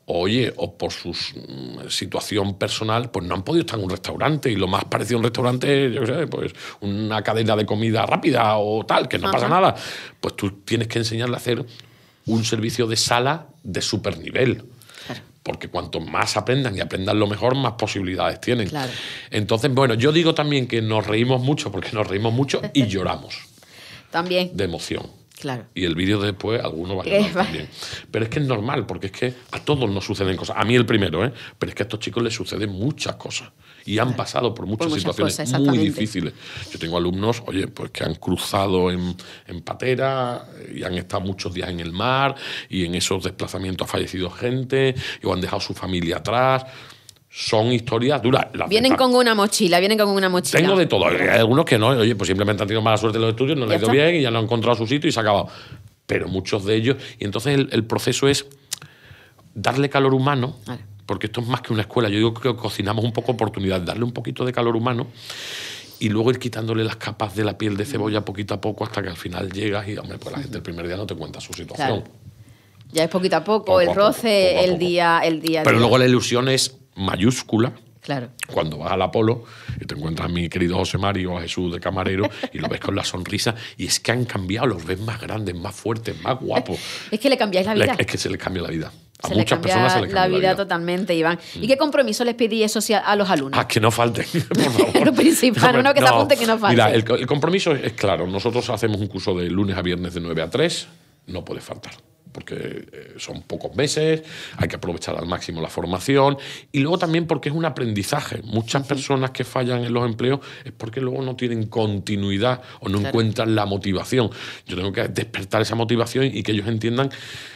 oye, o por su mm, situación personal, pues no han podido estar en un restaurante, y lo más parecido a un restaurante, yo qué sé, pues una cadena de comida rápida o tal, que no Ajá. pasa nada. Pues tú tienes que enseñarle a hacer un servicio de sala de supernivel. Claro. Porque cuanto más aprendan y aprendan lo mejor, más posibilidades tienen. Claro. Entonces, bueno, yo digo también que nos reímos mucho, porque nos reímos mucho y lloramos. También. De emoción. Claro. Y el vídeo después, algunos van a llorar también. Pero es que es normal, porque es que a todos nos suceden cosas. A mí el primero, ¿eh? Pero es que a estos chicos les suceden muchas cosas. Y han pasado por muchas, por muchas situaciones cosas, muy difíciles. Yo tengo alumnos, oye, pues que han cruzado en, en patera y han estado muchos días en el mar, y en esos desplazamientos ha fallecido gente, y o han dejado su familia atrás. Son historias duras. Las vienen de... con una mochila, vienen con una mochila. Tengo de todo. Hay algunos que no, oye, pues simplemente han tenido mala suerte en los estudios, no les ha ido bien y ya no han encontrado su sitio y se ha acabado. Pero muchos de ellos... Y entonces el, el proceso es darle calor humano, vale. Porque esto es más que una escuela. Yo digo que cocinamos un poco oportunidad, darle un poquito de calor humano y luego ir quitándole las capas de la piel de cebolla poquito a poco hasta que al final llegas y, hombre, pues la gente el primer día no te cuenta su situación. Claro. Ya es poquito a poco, poco el roce, poco, poco el, día, el día... Pero día. Luego la ilusión es mayúscula. Claro. Cuando vas al Apolo y te encuentras a mi querido José Mario o a Jesús de camarero y lo ves con la sonrisa, y es que han cambiado, los ves más grandes, más fuertes, más guapos. Es que le cambiáis la vida. Le, es que se les cambia la vida. A se muchas personas se les cambia la vida, la vida totalmente, Iván. ¿Y qué compromiso les pedí eso a los alumnos? Ah, que no falten, por favor. Lo principal, no, no que no, se apunte, que no falten. Mira, el, el compromiso es claro. Nosotros hacemos un curso de lunes a viernes de nueve a tres, no puede faltar, porque son pocos meses, hay que aprovechar al máximo la formación, y luego también porque es un aprendizaje. Muchas uh-huh. personas que fallan en los empleos es porque luego no tienen continuidad o no claro. encuentran la motivación. Yo tengo que despertar esa motivación y que ellos entiendan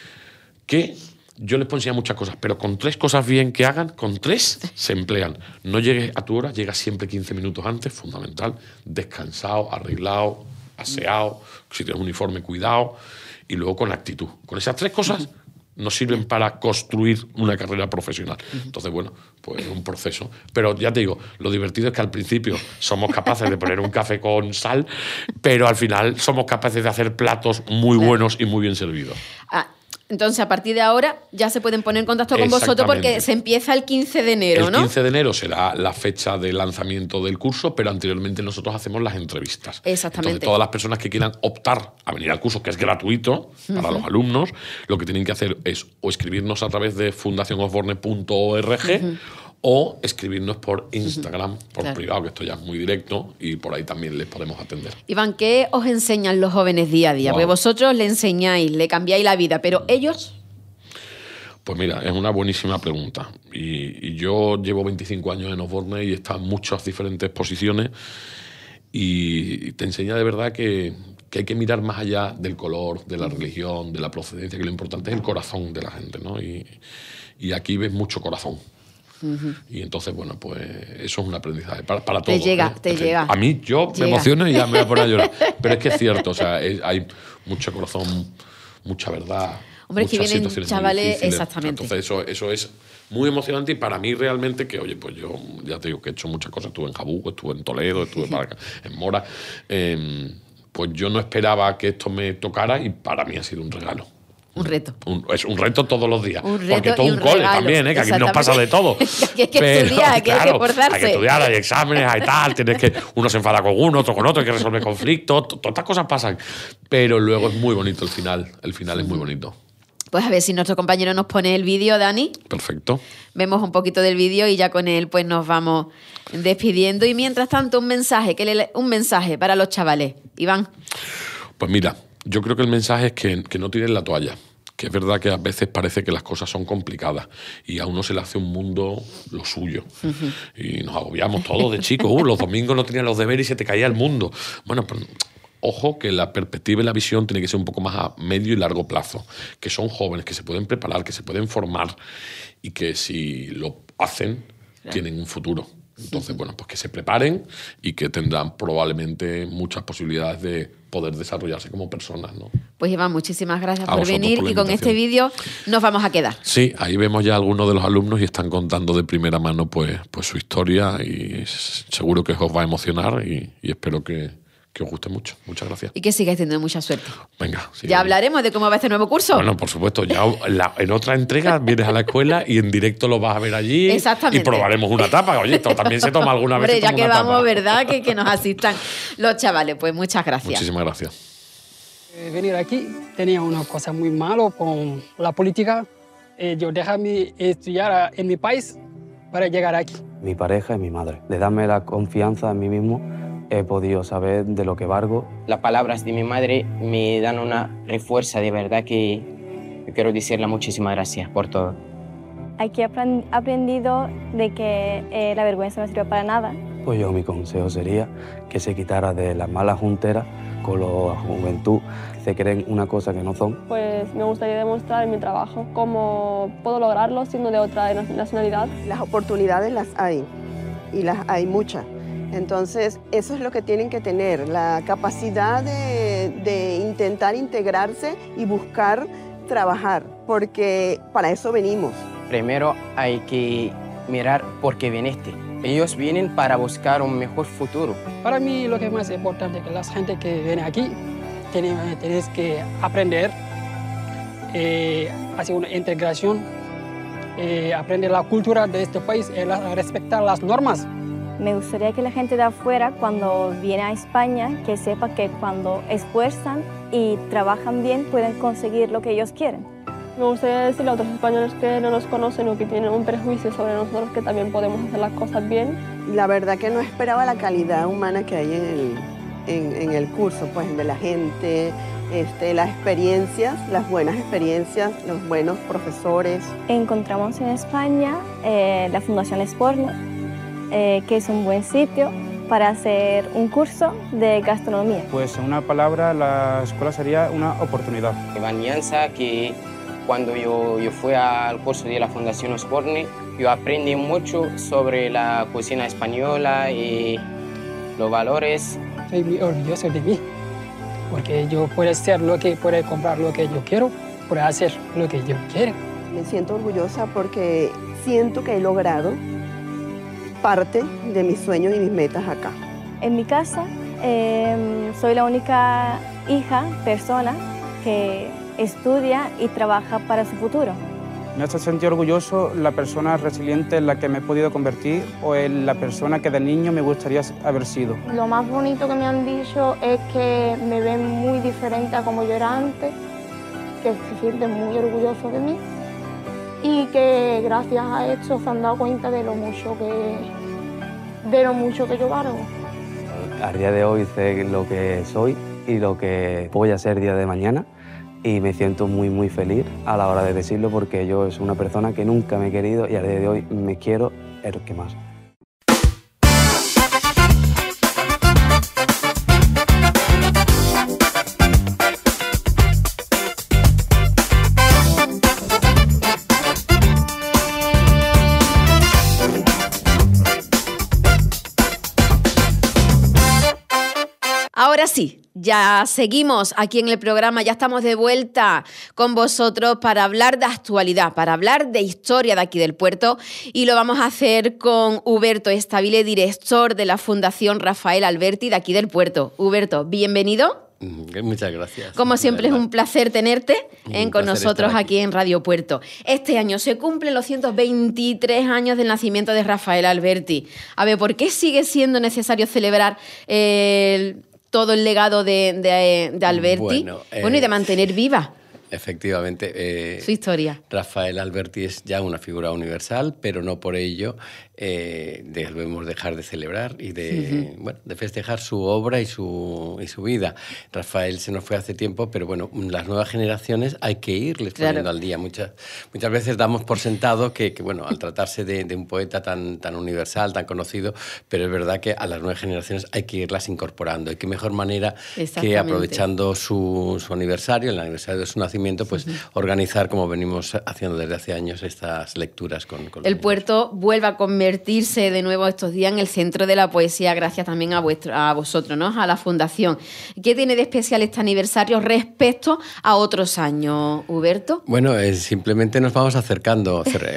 que yo les puedo enseñar muchas cosas, pero con tres cosas bien que hagan, con tres se emplean. No llegues a tu hora, llegas siempre quince minutos antes, fundamental, descansado, arreglado, aseado, si tienes un uniforme, cuidado, y luego con actitud. Con esas tres cosas uh-huh. nos sirven para construir una carrera profesional. Uh-huh. Entonces, bueno, pues es un proceso. Pero ya te digo, lo divertido es que al principio somos capaces de poner un café con sal, pero al final somos capaces de hacer platos muy buenos y muy bien servidos. Ah. Entonces, a partir de ahora ya se pueden poner en contacto con vosotros porque se empieza el quince de enero, ¿no? El quince de enero será la fecha de lanzamiento del curso, pero anteriormente nosotros hacemos las entrevistas. Exactamente. Entonces, todas las personas que quieran optar a venir al curso, que es gratuito para uh-huh. los alumnos, lo que tienen que hacer es o escribirnos a través de fundación osborne punto org uh-huh. o escribirnos por Instagram, uh-huh. por claro. privado, que esto ya es muy directo, y por ahí también les podemos atender. Iván, ¿qué os enseñan los jóvenes día a día? Wow. Porque vosotros le enseñáis, le cambiáis la vida, pero ellos... Pues mira, es una buenísima pregunta. Y, y yo llevo veinticinco años en Osborne y he estado en muchas diferentes posiciones, y te enseña de verdad que, que hay que mirar más allá del color, de la religión, de la procedencia, que lo importante es el corazón de la gente, ¿no? Y, y aquí ves mucho corazón. Uh-huh. Y entonces, bueno, pues eso es un aprendizaje para, para todos. Te llega, ¿eh? te Entonces, llega. A mí, yo llega. me emociono y ya me voy a poner a llorar. Pero es que es cierto, o sea, es, hay mucho corazón, mucha verdad. Hombre, es que vienen chavales, exactamente. Entonces, eso, eso es muy emocionante, y para mí realmente que, oye, pues yo ya te digo que he hecho muchas cosas. Estuve en Jabugo, estuve en Toledo, estuve para acá, en Mora. Eh, pues yo no esperaba que esto me tocara, y para mí ha sido un regalo. Un reto. Un, es un reto todos los días. Un reto porque todo y un, un cole regalo. También, ¿eh? Que aquí nos pasa de todo. que hay que Pero, estudiar, que claro, hay que esforzarse. Hay que estudiar, hay exámenes, hay tal. Tienes que, uno se enfada con uno, otro con otro, hay que resolver conflictos. Todas estas cosas pasan. Pero luego es muy bonito el final. El final es muy bonito. Pues a ver si nuestro compañero nos pone el vídeo, Dani. Perfecto. Vemos un poquito del vídeo y ya con él pues nos vamos despidiendo. Y mientras tanto, un mensaje, que le, un mensaje para los chavales. Iván. Pues mira, yo creo que el mensaje es que, que no tiren la toalla. Que es verdad que a veces parece que las cosas son complicadas y a uno se le hace un mundo lo suyo. Uh-huh. Y nos agobiamos todos de chicos. Uh, los domingos no tenían los deberes y se te caía el mundo. Bueno, pues... Ojo que la perspectiva y la visión tiene que ser un poco más a medio y largo plazo, que son jóvenes, que se pueden preparar, que se pueden formar y que si lo hacen, claro, tienen un futuro. Entonces, bueno, pues que se preparen y que tendrán probablemente muchas posibilidades de poder desarrollarse como personas, ¿no? Pues Iván, muchísimas gracias por venir por y con este vídeo nos vamos a quedar. Sí, ahí vemos ya a algunos de los alumnos y están contando de primera mano pues, pues su historia y seguro que os va a emocionar y, y espero que que os guste mucho. Muchas gracias. Y que sigáis teniendo mucha suerte. Venga. Sí, ya hablaremos de cómo va este nuevo curso. Bueno, por supuesto. Ya la, en otra entrega vienes a la escuela y en directo lo vas a ver allí. Exactamente. Y probaremos una tapa. Oye, esto también se toma alguna Hombre, vez. ya que una vamos, tapa. ¿verdad? Que, que nos asistan los chavales. Pues muchas gracias. Muchísimas gracias. Eh, venir aquí tenía una cosa muy mala con la política. Eh, yo dejé estudiar en mi país para llegar aquí. Mi pareja y mi madre. De darme la confianza en mí mismo, he podido saber de lo que valgo. Las palabras de mi madre me dan una refuerza, de verdad que yo quiero decirle muchísimas gracias por todo. Aquí he aprendido de que eh, la vergüenza no sirve para nada. Pues yo mi consejo sería que se quitara de las malas junteras con la juventud, que se creen una cosa que no son. Pues me gustaría demostrar en mi trabajo cómo puedo lograrlo siendo de otra nacionalidad. Las oportunidades las hay, y las hay muchas. Entonces, eso es lo que tienen que tener, la capacidad de, de intentar integrarse y buscar trabajar, porque para eso venimos. Primero hay que mirar por qué viniste. Ellos vienen para buscar un mejor futuro. Para mí lo que es más importante es que la gente que viene aquí tiene, tienes que aprender, eh, hacer una integración, eh, aprender la cultura de este país, eh, la, respetar las normas. Me gustaría que la gente de afuera, cuando viene a España, que sepa que cuando esfuerzan y trabajan bien, pueden conseguir lo que ellos quieren. Me gustaría decirle a otros españoles que no nos conocen o que tienen un prejuicio sobre nosotros que también podemos hacer las cosas bien. La verdad que no esperaba la calidad humana que hay en el, en, en el curso, pues de la gente, este, las experiencias, las buenas experiencias, los buenos profesores. Encontramos en España eh, la Fundación Esporne, eh, que es un buen sitio para hacer un curso de gastronomía. Pues en una palabra, la escuela sería una oportunidad. Bañanza, que cuando yo, yo fui al curso de la Fundación Esporne, yo aprendí mucho sobre la cocina española y los valores. Estoy muy orgulloso de mí, porque yo puedo hacer lo que, puedo comprar lo que yo quiero, puedo hacer lo que yo quiero. Me siento orgullosa porque siento que he logrado parte de mis sueños y mis metas acá. En mi casa eh, soy la única hija, persona, que estudia y trabaja para su futuro. Me hace sentir orgulloso la persona resiliente en la que me he podido convertir o en la persona que de niño me gustaría haber sido. Lo más bonito que me han dicho es que me ven muy diferente a como yo era antes, que se sienten muy orgullosos de mí y que gracias a esto se han dado cuenta de lo mucho que, de lo mucho que yo valgo. A día de hoy sé lo que soy y lo que voy a ser día de mañana. Y me siento muy, muy feliz a la hora de decirlo porque yo soy una persona que nunca me he querido y a día de hoy me quiero el que más. Ahora sí, ya seguimos aquí en el programa, ya estamos de vuelta con vosotros para hablar de actualidad, para hablar de historia de aquí del puerto y lo vamos a hacer con Huberto Estabile, director de la Fundación Rafael Alberti de aquí del puerto. Huberto, bienvenido. Muchas gracias. Como siempre es un placer tenerte eh, un con placer nosotros aquí. aquí en Radio Puerto. Este año se cumplen los ciento veintitrés años del nacimiento de Rafael Alberti. A ver, ¿por qué sigue siendo necesario celebrar eh, el todo el legado de, de, de Alberti Bueno, eh, bueno, y de mantener viva efectivamente eh, su historia? Rafael Alberti es ya una figura universal, pero no por ello eh, debemos dejar de celebrar y de, uh-huh. bueno, de festejar su obra y su, y su vida. Rafael se nos fue hace tiempo, pero bueno, las nuevas generaciones hay que irles claro. poniendo al día. Muchas, muchas veces damos por sentado que, que bueno, al tratarse de, de un poeta tan, tan universal, tan conocido, pero es verdad que a las nuevas generaciones hay que irlas incorporando. Y qué mejor manera que aprovechando su, su aniversario, el aniversario de su nacimiento, pues uh-huh. organizar, como venimos haciendo desde hace años, estas lecturas con, con el puerto vuelve a convertirse de nuevo estos días en el centro de la poesía, gracias también a, vuestro, a vosotros, ¿no? A la Fundación. ¿Qué tiene de especial este aniversario respecto a otros años, Huberto? Bueno, eh, simplemente nos vamos acercando. Eh,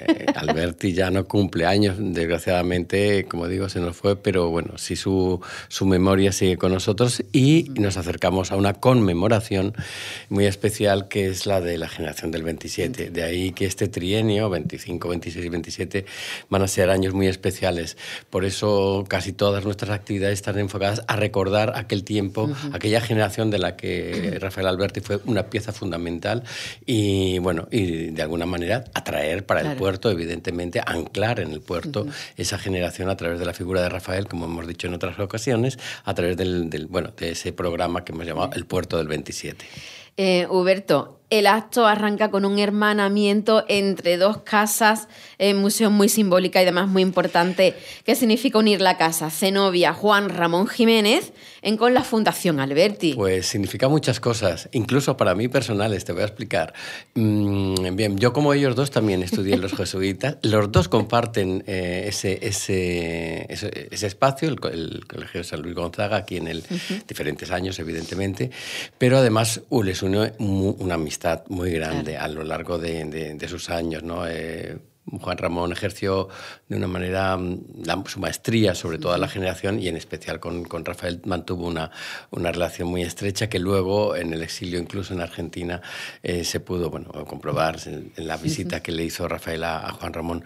eh, Alberti ya no cumple años, desgraciadamente, como digo, se nos fue, pero bueno, sí su, su memoria sigue con nosotros y nos acercamos a una conmemoración muy especial que es la de la generación del veintisiete. De ahí que este trienio, veinticinco, veintiséis y veintisiete, van a ser años muy especiales. Por eso casi todas nuestras actividades están enfocadas a recordar aquel tiempo, uh-huh. aquella generación de la que Rafael Alberti fue una pieza fundamental y, bueno, y de alguna manera atraer para claro. el puerto, evidentemente, anclar en el puerto uh-huh. esa generación a través de la figura de Rafael, como hemos dicho en otras ocasiones, a través del, del, bueno, de ese programa que hemos llamado El Puerto del veintisiete. Eh, Huberto, el acto arranca con un hermanamiento entre dos casas, eh, museo muy simbólica y además muy importante, que significa unir la casa Zenobia Juan Ramón Jiménez en, con la Fundación Alberti. Pues significa muchas cosas, incluso para mí personales, te voy a explicar. Mm, bien, yo como ellos dos también estudié en los jesuitas, los dos comparten eh, ese, ese, ese, ese espacio, el, el Colegio San Luis Gonzaga, aquí en el uh-huh. diferentes años, evidentemente, pero además uh, les unió una amistad muy grande claro. a lo largo de, de, de sus años, ¿no? Eh, Juan Ramón ejerció de una manera la, su maestría sobre toda la generación y en especial con, con Rafael mantuvo una, una relación muy estrecha que luego en el exilio, incluso en Argentina, eh, se pudo bueno, comprobar en, en la visita uh-huh. que le hizo Rafael a, a Juan Ramón.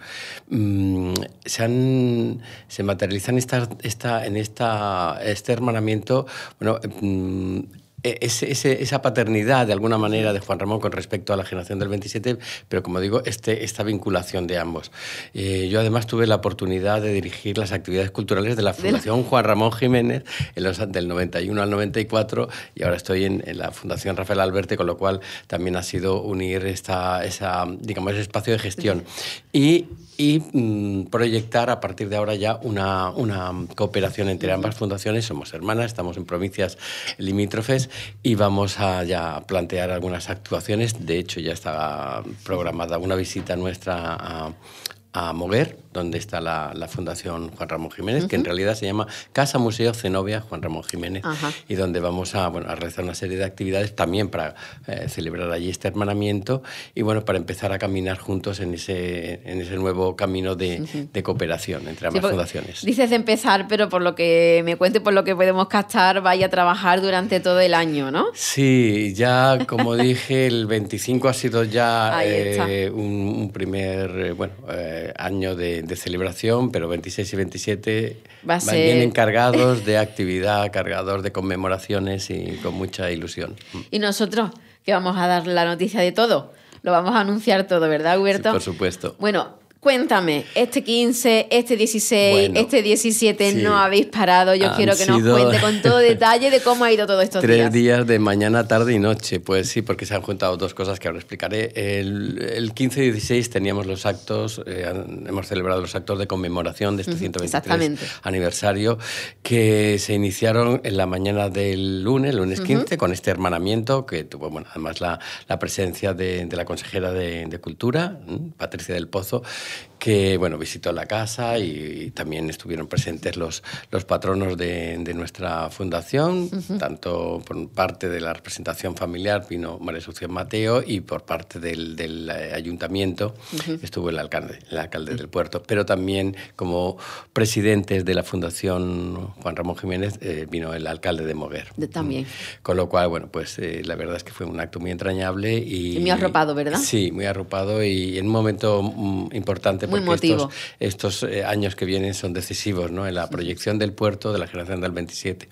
Mm, se, han, se materializan esta, esta, en esta, este hermanamiento, bueno, mm, Ese, ese, esa paternidad, de alguna manera, de Juan Ramón con respecto a la generación del veintisiete, pero, como digo, este, esta vinculación de ambos. Eh, yo, además, tuve la oportunidad de dirigir las actividades culturales de la Fundación Juan Ramón Jiménez en los, del noventa y uno al noventa y cuatro, y ahora estoy en, en la Fundación Rafael Alberti, con lo cual también ha sido unir esta, esa, digamos, ese espacio de gestión. Y... y mmm, proyectar a partir de ahora ya una, una cooperación entre ambas fundaciones. Somos hermanas, estamos en provincias limítrofes y vamos a ya plantear algunas actuaciones. De hecho, ya está programada una visita nuestra a, a Moguer, donde está la, la Fundación Juan Ramón Jiménez, uh-huh. que en realidad se llama Casa Museo Zenobia Juan Ramón Jiménez, uh-huh. y donde vamos a, bueno, a realizar una serie de actividades también para eh, celebrar allí este hermanamiento y bueno, para empezar a caminar juntos en ese, en ese nuevo camino de, uh-huh. de cooperación entre ambas sí, fundaciones. Dices de empezar, pero por lo que me cuento y por lo que podemos captar, vaya a trabajar durante todo el año, ¿no? Sí, ya como dije, el veinticinco ha sido ya eh, un, un primer eh, bueno, eh, año de de celebración, pero veintiséis y veintisiete Va a ser... van bien encargados de actividad, cargados de conmemoraciones y con mucha ilusión. Y nosotros, que vamos a dar la noticia de todo, lo vamos a anunciar todo, ¿verdad, Huberto? Sí, por supuesto. Bueno, cuéntame, este quince, este dieciséis, bueno, este diecisiete sí. no habéis parado. Yo Han quiero que nos cuente con todo detalle de cómo ha ido todo estos tres días. Tres días de mañana, tarde y noche. Pues sí, porque se han juntado dos cosas que ahora explicaré. El, el quince y dieciséis teníamos los actos, eh, hemos celebrado los actos de conmemoración de este uh-huh, ciento veintitrés aniversario, que se iniciaron en la mañana del lunes, lunes quince, uh-huh. con este hermanamiento que tuvo, bueno, además la, la presencia de, de la consejera de, de Cultura, Patricia del Pozo, que bueno, visitó la casa y, y también estuvieron presentes los, los patronos de, de nuestra fundación, uh-huh. tanto por parte de la representación familiar vino María Asunción Mateo y por parte del, del ayuntamiento uh-huh. estuvo el alcalde, el alcalde uh-huh. del puerto, pero también como presidentes de la Fundación Juan Ramón Jiménez eh, vino el alcalde de Moguer. De, también. Con lo cual, bueno, pues eh, la verdad es que fue un acto muy entrañable y... y muy arropado, ¿verdad? Sí, muy arropado y en un momento mm, importante muy porque emotivo. estos, estos eh, años que vienen son decisivos, ¿no? En la proyección del puerto de la generación del veintisiete.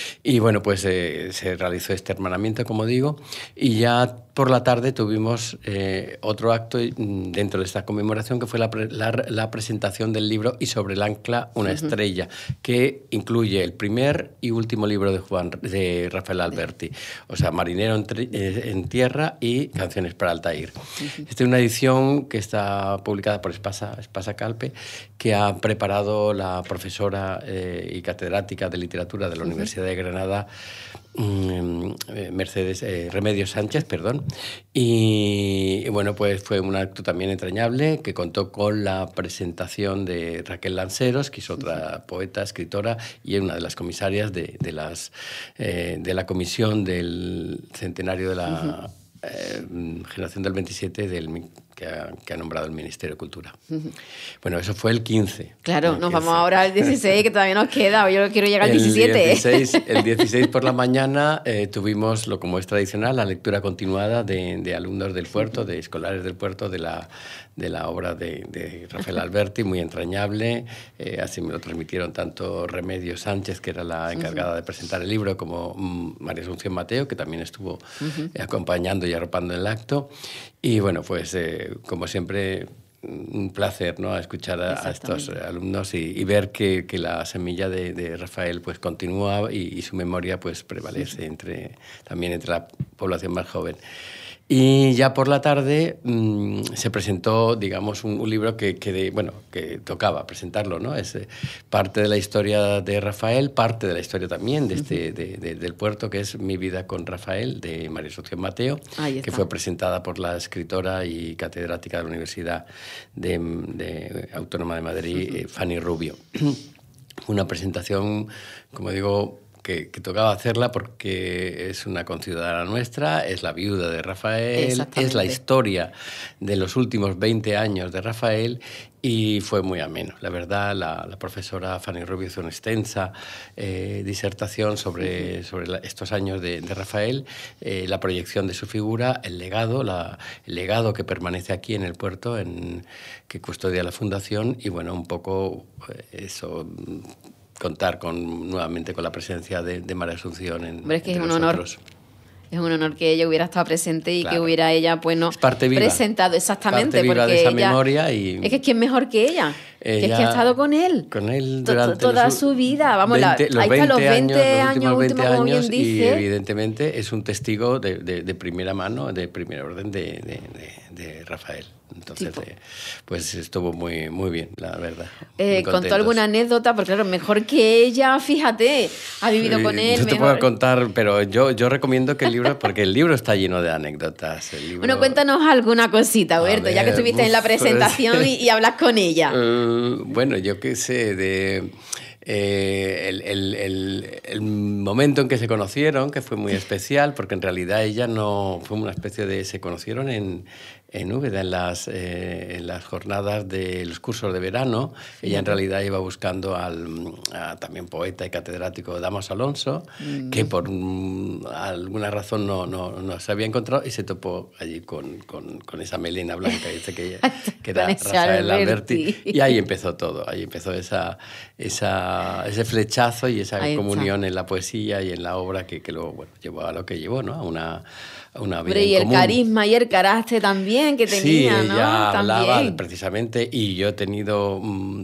Y bueno, pues eh, se realizó este hermanamiento, como digo, y ya por la tarde tuvimos eh, otro acto dentro de esta conmemoración que fue la, la, la presentación del libro Y sobre el ancla una uh-huh. estrella, que incluye el primer y último libro de, Juan, de Rafael Alberti, o sea, Marinero en, en tierra y Canciones para Altair. Uh-huh. Esta es una edición que está publicada por Espasa, Espasa Calpe, que ha preparado la profesora eh, y catedrática de literatura de la uh-huh. Universidad de Granada, Mercedes eh, Remedios Sánchez, perdón, y, y bueno, pues fue un acto también entrañable que contó con la presentación de Raquel Lanceros, que es otra uh-huh. poeta, escritora y una de las comisarias de, de, las, eh, de la comisión del centenario de la uh-huh. eh, generación del veintisiete del que, ha, que ha nombrado el Ministerio de Cultura. Uh-huh. Bueno, eso fue el quince. Claro, nos quince. Vamos ahora al dieciséis, que todavía nos queda. Yo quiero llegar al el diecisiete. dieciséis, el dieciséis por la mañana eh, tuvimos, lo como es tradicional, la lectura continuada de, de alumnos del puerto, de escolares del puerto, de la, de la obra de, de Rafael Alberti, muy entrañable. Eh, así me lo transmitieron tanto Remedios Sánchez, que era la encargada uh-huh. de presentar el libro, como um, María Asunción Mateo, que también estuvo uh-huh. eh, acompañando y arropando el acto. Y bueno, pues eh, como siempre, un placer, ¿no?, escuchar a, a estos alumnos y, y ver que, que la semilla de, de Rafael pues continúa y, y su memoria pues prevalece entre, también entre la población más joven. Y ya por la tarde mmm, se presentó, digamos, un, un libro que, que, de, bueno, que tocaba presentarlo, ¿no? Es eh, parte de la historia de Rafael, parte de la historia también de este, de, de, del puerto, que es Mi vida con Rafael, de María Asunción Mateo, que fue presentada por la escritora y catedrática de la Universidad de, de Autónoma de Madrid, uh-huh. Fanny Rubio. Una presentación, como digo, Que, que tocaba hacerla porque es una conciudadana nuestra, es la viuda de Rafael, es la historia de los últimos veinte años de Rafael y fue muy ameno. La verdad, la, la profesora Fanny Rubio hizo una extensa eh, disertación sobre, sobre la, estos años de, de Rafael, eh, la proyección de su figura, el legado, la, el legado que permanece aquí en el puerto, en, que custodia la Fundación y bueno, un poco eh, eso... contar con, nuevamente con la presencia de, de María Asunción en Hombre, es que es un nosotros. honor. Es un honor que ella hubiera estado presente y claro. que hubiera ella pues, no, presentado exactamente. Parte viva porque de esa ella, memoria y es que ¿quién mejor que ella? ella? Que es que ha estado con él. Con él durante toda los, su vida. Vamos, veinte, la, ahí está los veinte años, los veinte últimos, como bien años dice. Y evidentemente es un testigo de, de, de primera mano, de primera orden de, de, de, de Rafael. Entonces, eh, pues estuvo muy, muy bien, la verdad. Eh, ¿Contó alguna anécdota? Porque claro, mejor que ella, fíjate, ha vivido eh, con él. Yo te mejor. puedo contar, pero yo, yo recomiendo que el libro, porque el libro está lleno de anécdotas. El libro... Bueno, cuéntanos alguna cosita, Huerto, ya que estuviste uf, en la presentación pues, y, y hablas con ella. Uh, bueno, yo qué sé, de... Eh, el, el, el, el momento en que se conocieron, que fue muy especial, porque en realidad ella no fue una especie de... Se conocieron en, en Úbeda, en las, eh, en las jornadas de los cursos de verano. Sí. Ella en realidad iba buscando al a, también poeta y catedrático Damas Alonso, mm. que por um, alguna razón no, no, no se había encontrado y se topó allí con, con, con esa melena blanca, dice que, ella, que era Rafael Alberti. Alberti. Y ahí empezó todo, ahí empezó esa... esa ese flechazo y esa ahí comunión está. En la poesía y en la obra que, que luego bueno, llevó a lo que llevó, ¿no? A una, a una vida y en el común. Carisma y el carácter también que tenía, sí, ¿no? ella hablaba también. Precisamente y yo he tenido...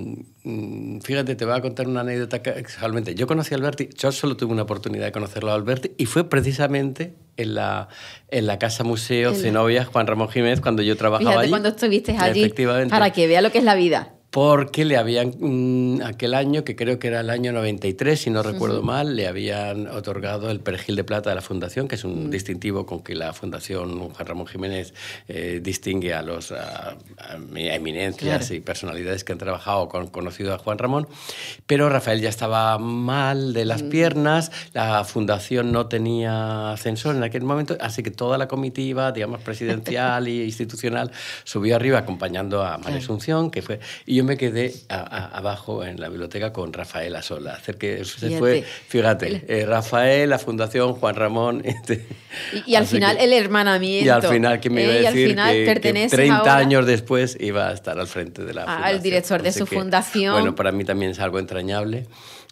Mmm, fíjate, te voy a contar una anécdota que realmente yo conocí a Alberti, yo solo tuve una oportunidad de conocerlo a Alberti y fue precisamente en la, en la Casa Museo el... Zenobia Juan Ramón Jiménez cuando yo trabajaba Fíjate allí. cuando estuviste allí, para que vea lo que es la vida. Porque le habían, mmm, aquel año, que creo que era el año noventa y tres, si no recuerdo uh-huh. mal, le habían otorgado el Perejil de Plata de la Fundación, que es un uh-huh. distintivo con que la Fundación Juan Ramón Jiménez eh, distingue a los a, a eminencias claro. y personalidades que han trabajado o han conocido a Juan Ramón. Pero Rafael ya estaba mal de las uh-huh. piernas, la Fundación no tenía ascensor en aquel momento, así que toda la comitiva, digamos, presidencial e institucional, subió arriba acompañando a María Asunción, que fue... Y yo me quedé a, a, abajo en la biblioteca con Rafael a sola. Que se fíjate, fue, fíjate, eh, Rafael, la Fundación, Juan Ramón. Este, y, y al final que, el hermanamiento. Y al final que me iba eh, a decir que, que treinta ahora, años después iba a estar al frente de la a, Fundación. Al director de Así su que, fundación. Bueno, para mí también es algo entrañable.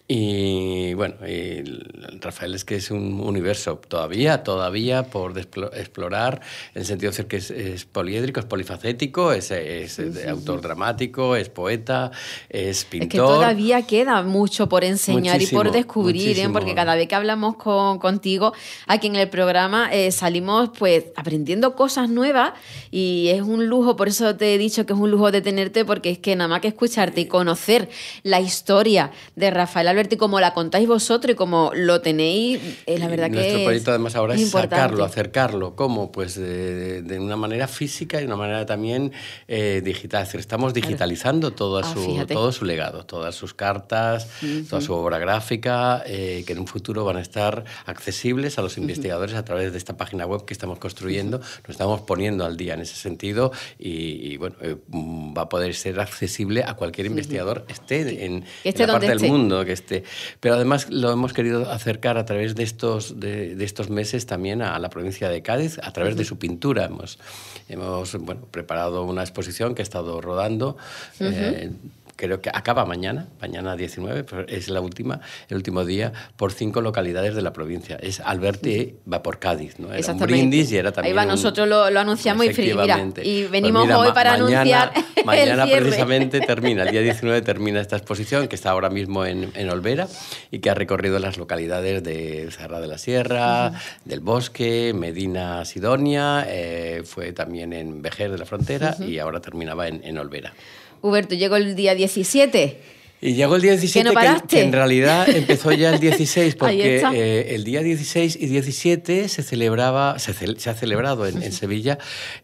Y bueno, y Rafael es que es un universo todavía, todavía por explorar, en el sentido de ser que es, es poliédrico, es polifacético, es, es sí, sí, autor sí. dramático, es poeta, es pintor. Es que todavía queda mucho por enseñar muchísimo, y por descubrir, ¿eh? Porque cada vez que hablamos con, contigo aquí en el programa eh, salimos pues aprendiendo cosas nuevas y es un lujo, por eso te he dicho que es un lujo de tenerte, porque es que nada más que escucharte y conocer la historia de Rafael Alberti, como la contáis vosotros y como lo tenéis, eh, la verdad y que nuestro es proyecto además ahora es, es sacarlo, importante. acercarlo. ¿Cómo? Pues de, de una manera física y de una manera también eh, digital. Es decir, estamos digitalizando todo, Ah, su, todo su legado, todas sus cartas, uh-huh. toda su obra gráfica, eh, que en un futuro van a estar accesibles a los investigadores uh-huh. a través de esta página web que estamos construyendo. Uh-huh. Nos estamos poniendo al día en ese sentido y, y bueno, eh, va a poder ser accesible a cualquier investigador uh-huh. esté en, esté en la parte esté. del mundo que esté. Pero además lo hemos querido acercar a través de estos, de, de estos meses también a la provincia de Cádiz, a través uh-huh. de su pintura. Hemos, hemos bueno, preparado una exposición que ha estado rodando. Uh-huh. eh, Creo que acaba mañana, mañana diecinueve, pero es la última, el último día, por cinco localidades de la provincia. Es Alberti va por Cádiz, ¿no? Era un brindis y era también. Ahí va, un... nosotros lo, lo anunciamos y, mira, y venimos pues mira, hoy para mañana, anunciar. Mañana el cierre. precisamente termina, el día diecinueve termina esta exposición que está ahora mismo en, en Olvera y que ha recorrido las localidades de Serra de la Sierra, uh-huh. del Bosque, Medina Sidonia, eh, fue también en Vejer de la Frontera uh-huh. y ahora terminaba en, en Olvera. Huberto, llegó el día diecisiete. Y llegó el día diecisiete, ¿Que no paraste? que, que en realidad empezó ya el dieciséis, porque eh, el día dieciséis y diecisiete se celebraba, se, ce, se ha celebrado en, en Sevilla,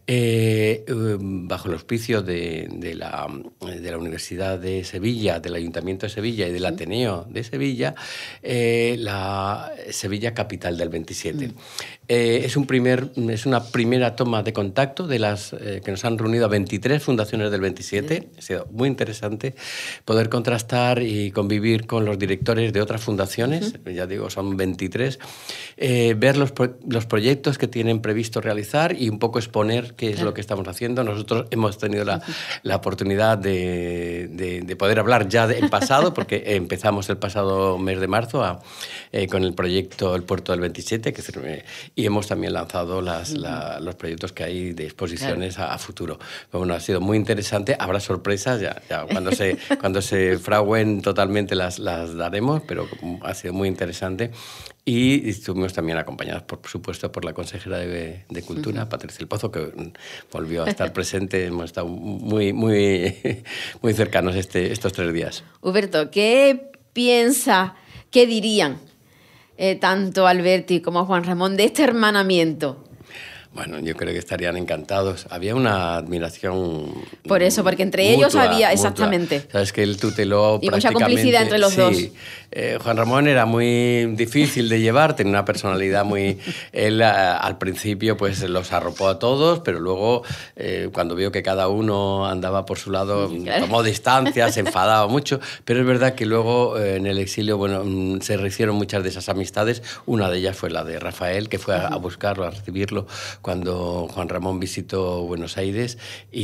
eh, bajo el auspicio de, de, la, de la Universidad de Sevilla, del Ayuntamiento de Sevilla y del Ateneo de Sevilla, eh, la Sevilla Capital del veintisiete. Mm. Eh, es, un primer, es una primera toma de contacto de las eh, que nos han reunido a veintitrés fundaciones del veintisiete. Ha sido muy interesante poder contrastar y convivir con los directores de otras fundaciones, uh-huh. ya digo, son veintitrés, eh, ver los, pro los proyectos que tienen previsto realizar y un poco exponer qué es claro. lo que estamos haciendo. Nosotros hemos tenido la, uh-huh. la oportunidad de, de, de poder hablar ya del pasado, porque empezamos el pasado mes de marzo a, eh, con el proyecto El Puerto del veintisiete, que, eh, y hemos también lanzado las, uh-huh. la, los proyectos que hay de exposiciones claro. a, a futuro. Bueno, ha sido muy interesante, habrá sorpresas, ya, ya cuando se, cuando se fraguen totalmente las, las daremos, pero ha sido muy interesante. Y estuvimos también acompañados, por supuesto, por la consejera de, de Cultura, uh-huh. Patricia El Pozo, que volvió a estar presente. Hemos estado muy, muy, muy cercanos este, estos tres días. Huberto, ¿qué piensa, qué dirían eh, tanto Alberti como Juan Ramón de este hermanamiento? Bueno, yo creo que estarían encantados. Había una admiración. Por eso, porque entre mutua, ellos había, exactamente. Mutua. Sabes que él tuteló y prácticamente. mucha complicidad entre los sí. dos. Eh, Juan Ramón era muy difícil de llevar, tenía una personalidad muy. Él a, al principio pues los arropó a todos, pero luego eh, cuando vio que cada uno andaba por su lado, sí, claro. tomó distancia, se enfadaba mucho. Pero es verdad que luego eh, en el exilio, bueno, se rehicieron muchas de esas amistades. Una de ellas fue la de Rafael, que fue a, a buscarlo, a recibirlo cuando Juan Ramón visitó Buenos Aires.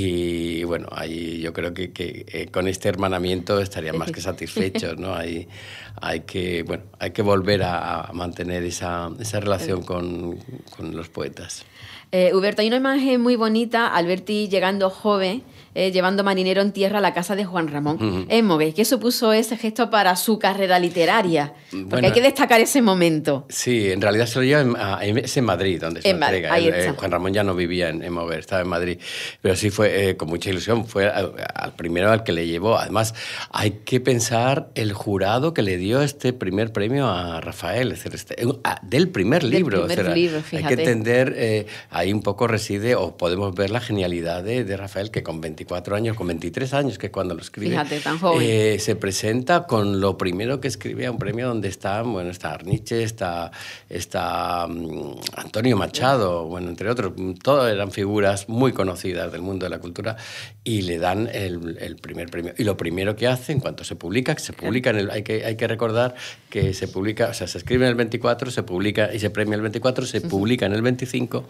Y bueno, ahí yo creo que, que eh, con este hermanamiento estarían más que satisfechos, ¿no? Hay, hay que, bueno, hay que volver a, a mantener esa, esa relación con, con los poetas. Eh, Huberto, hay una imagen muy bonita, Alberti llegando joven, eh, llevando marinero en tierra a la casa de Juan Ramón uh-huh. en Moguer. ¿Qué supuso ese gesto para su carrera literaria? Porque bueno, hay que destacar ese momento. Sí, en realidad se lo lleva en, a, es en Madrid, donde se en lo entrega. Ahí el, está. Eh, Juan Ramón ya no vivía en, en Moguer, estaba en Madrid. Pero sí fue eh, con mucha ilusión, fue al, al primero al que le llevó. Además, hay que pensar el jurado que le dio este primer premio a Rafael, es decir, este, a, del primer libro. Del primer o sea, libro, fíjate. Hay que entender, eh, ahí un poco reside, o podemos ver la genialidad de, de Rafael, que con veinticuatro años, con veintitrés años, que es cuando lo escribe, fíjate, tan joven. Eh, se presenta con lo primero que escribe a un premio donde está, bueno, está Arniche, está, está um, Antonio Machado, bueno, entre otros, todas eran figuras muy conocidas del mundo de la cultura, y le dan el, el primer premio. Y lo primero que hace, en cuanto se publica, que se publica en el, hay que, hay que recordar que se publica, o sea, se escribe en el veinticuatro, se publica y se premia el veinticuatro, se uh-huh. publica en el veinticinco,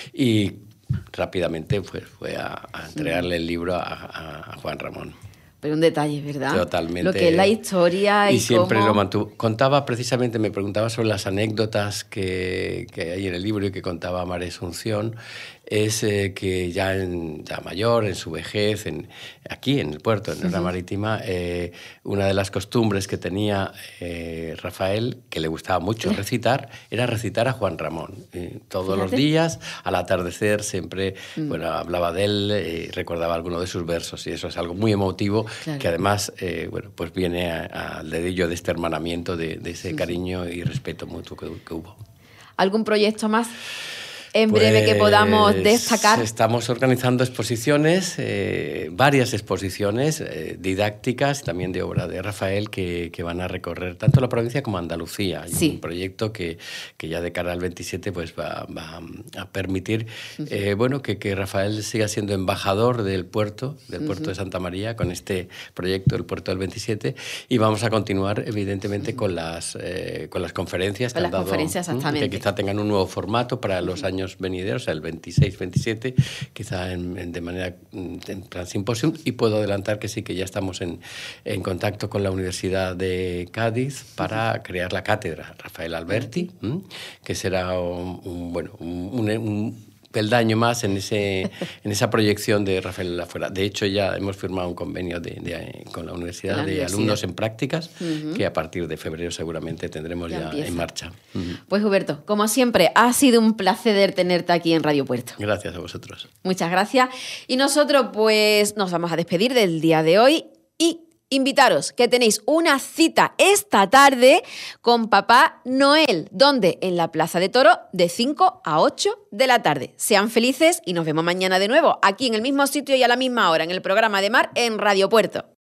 y rápidamente fue, fue a, a entregarle el libro a, a, a Juan Ramón. Pero un detalle, ¿verdad? Totalmente. Lo que es la historia y, y siempre cómo... lo mantuvo. Contaba precisamente, me preguntaba sobre las anécdotas que, que hay en el libro y que contaba María Asunción. es eh, que ya, en, ya mayor, en su vejez, en, aquí en el puerto, en la uh-huh. Marítima, eh, una de las costumbres que tenía eh, Rafael, que le gustaba mucho recitar, era recitar a Juan Ramón. Eh, todos Fíjate. los días, al atardecer, siempre mm. bueno, hablaba de él y recordaba alguno de sus versos, y eso es algo muy emotivo, claro. que además eh, bueno, pues viene al dedillo de este hermanamiento, de, de ese cariño y respeto mutuo que, que hubo. ¿Algún proyecto más en breve pues que podamos destacar? Estamos organizando exposiciones, eh, varias exposiciones eh, didácticas, también de obra de Rafael, que, que van a recorrer tanto la provincia como Andalucía. Hay sí. un proyecto que, que ya de cara al veintisiete pues va, va a permitir uh-huh. eh, bueno, que, que Rafael siga siendo embajador del puerto, del puerto uh-huh. de Santa María, con este proyecto, el puerto del veintisiete, y vamos a continuar evidentemente uh-huh. con, las, eh, con las conferencias, con que, las han dado, conferencias exactamente. que quizá tengan un nuevo formato para uh-huh. los años venideros, o sea, el veintiséis veintisiete, quizá en, en, de manera en plan simposium, y puedo adelantar que sí, que ya estamos en, en contacto con la Universidad de Cádiz para uh-huh. crear la cátedra Rafael Alberti, uh-huh. que será un, un, bueno, un, un, un peldaño más en, ese, en esa proyección de Rafael afuera. De hecho, ya hemos firmado un convenio de, de, con la Universidad la de universidad. alumnos en prácticas, uh-huh. que a partir de febrero seguramente tendremos ya, ya en marcha. Uh-huh. Pues Huberto, como siempre, ha sido un placer tenerte aquí en Radio Puerto. Gracias a vosotros. Muchas gracias. Y nosotros pues nos vamos a despedir del día de hoy y invitaros que tenéis una cita esta tarde con Papá Noel. ¿Dónde? En la Plaza de Toros de cinco a ocho de la tarde. Sean felices y nos vemos mañana de nuevo aquí en el mismo sitio y a la misma hora en el programa de Mar en Radio Puerto.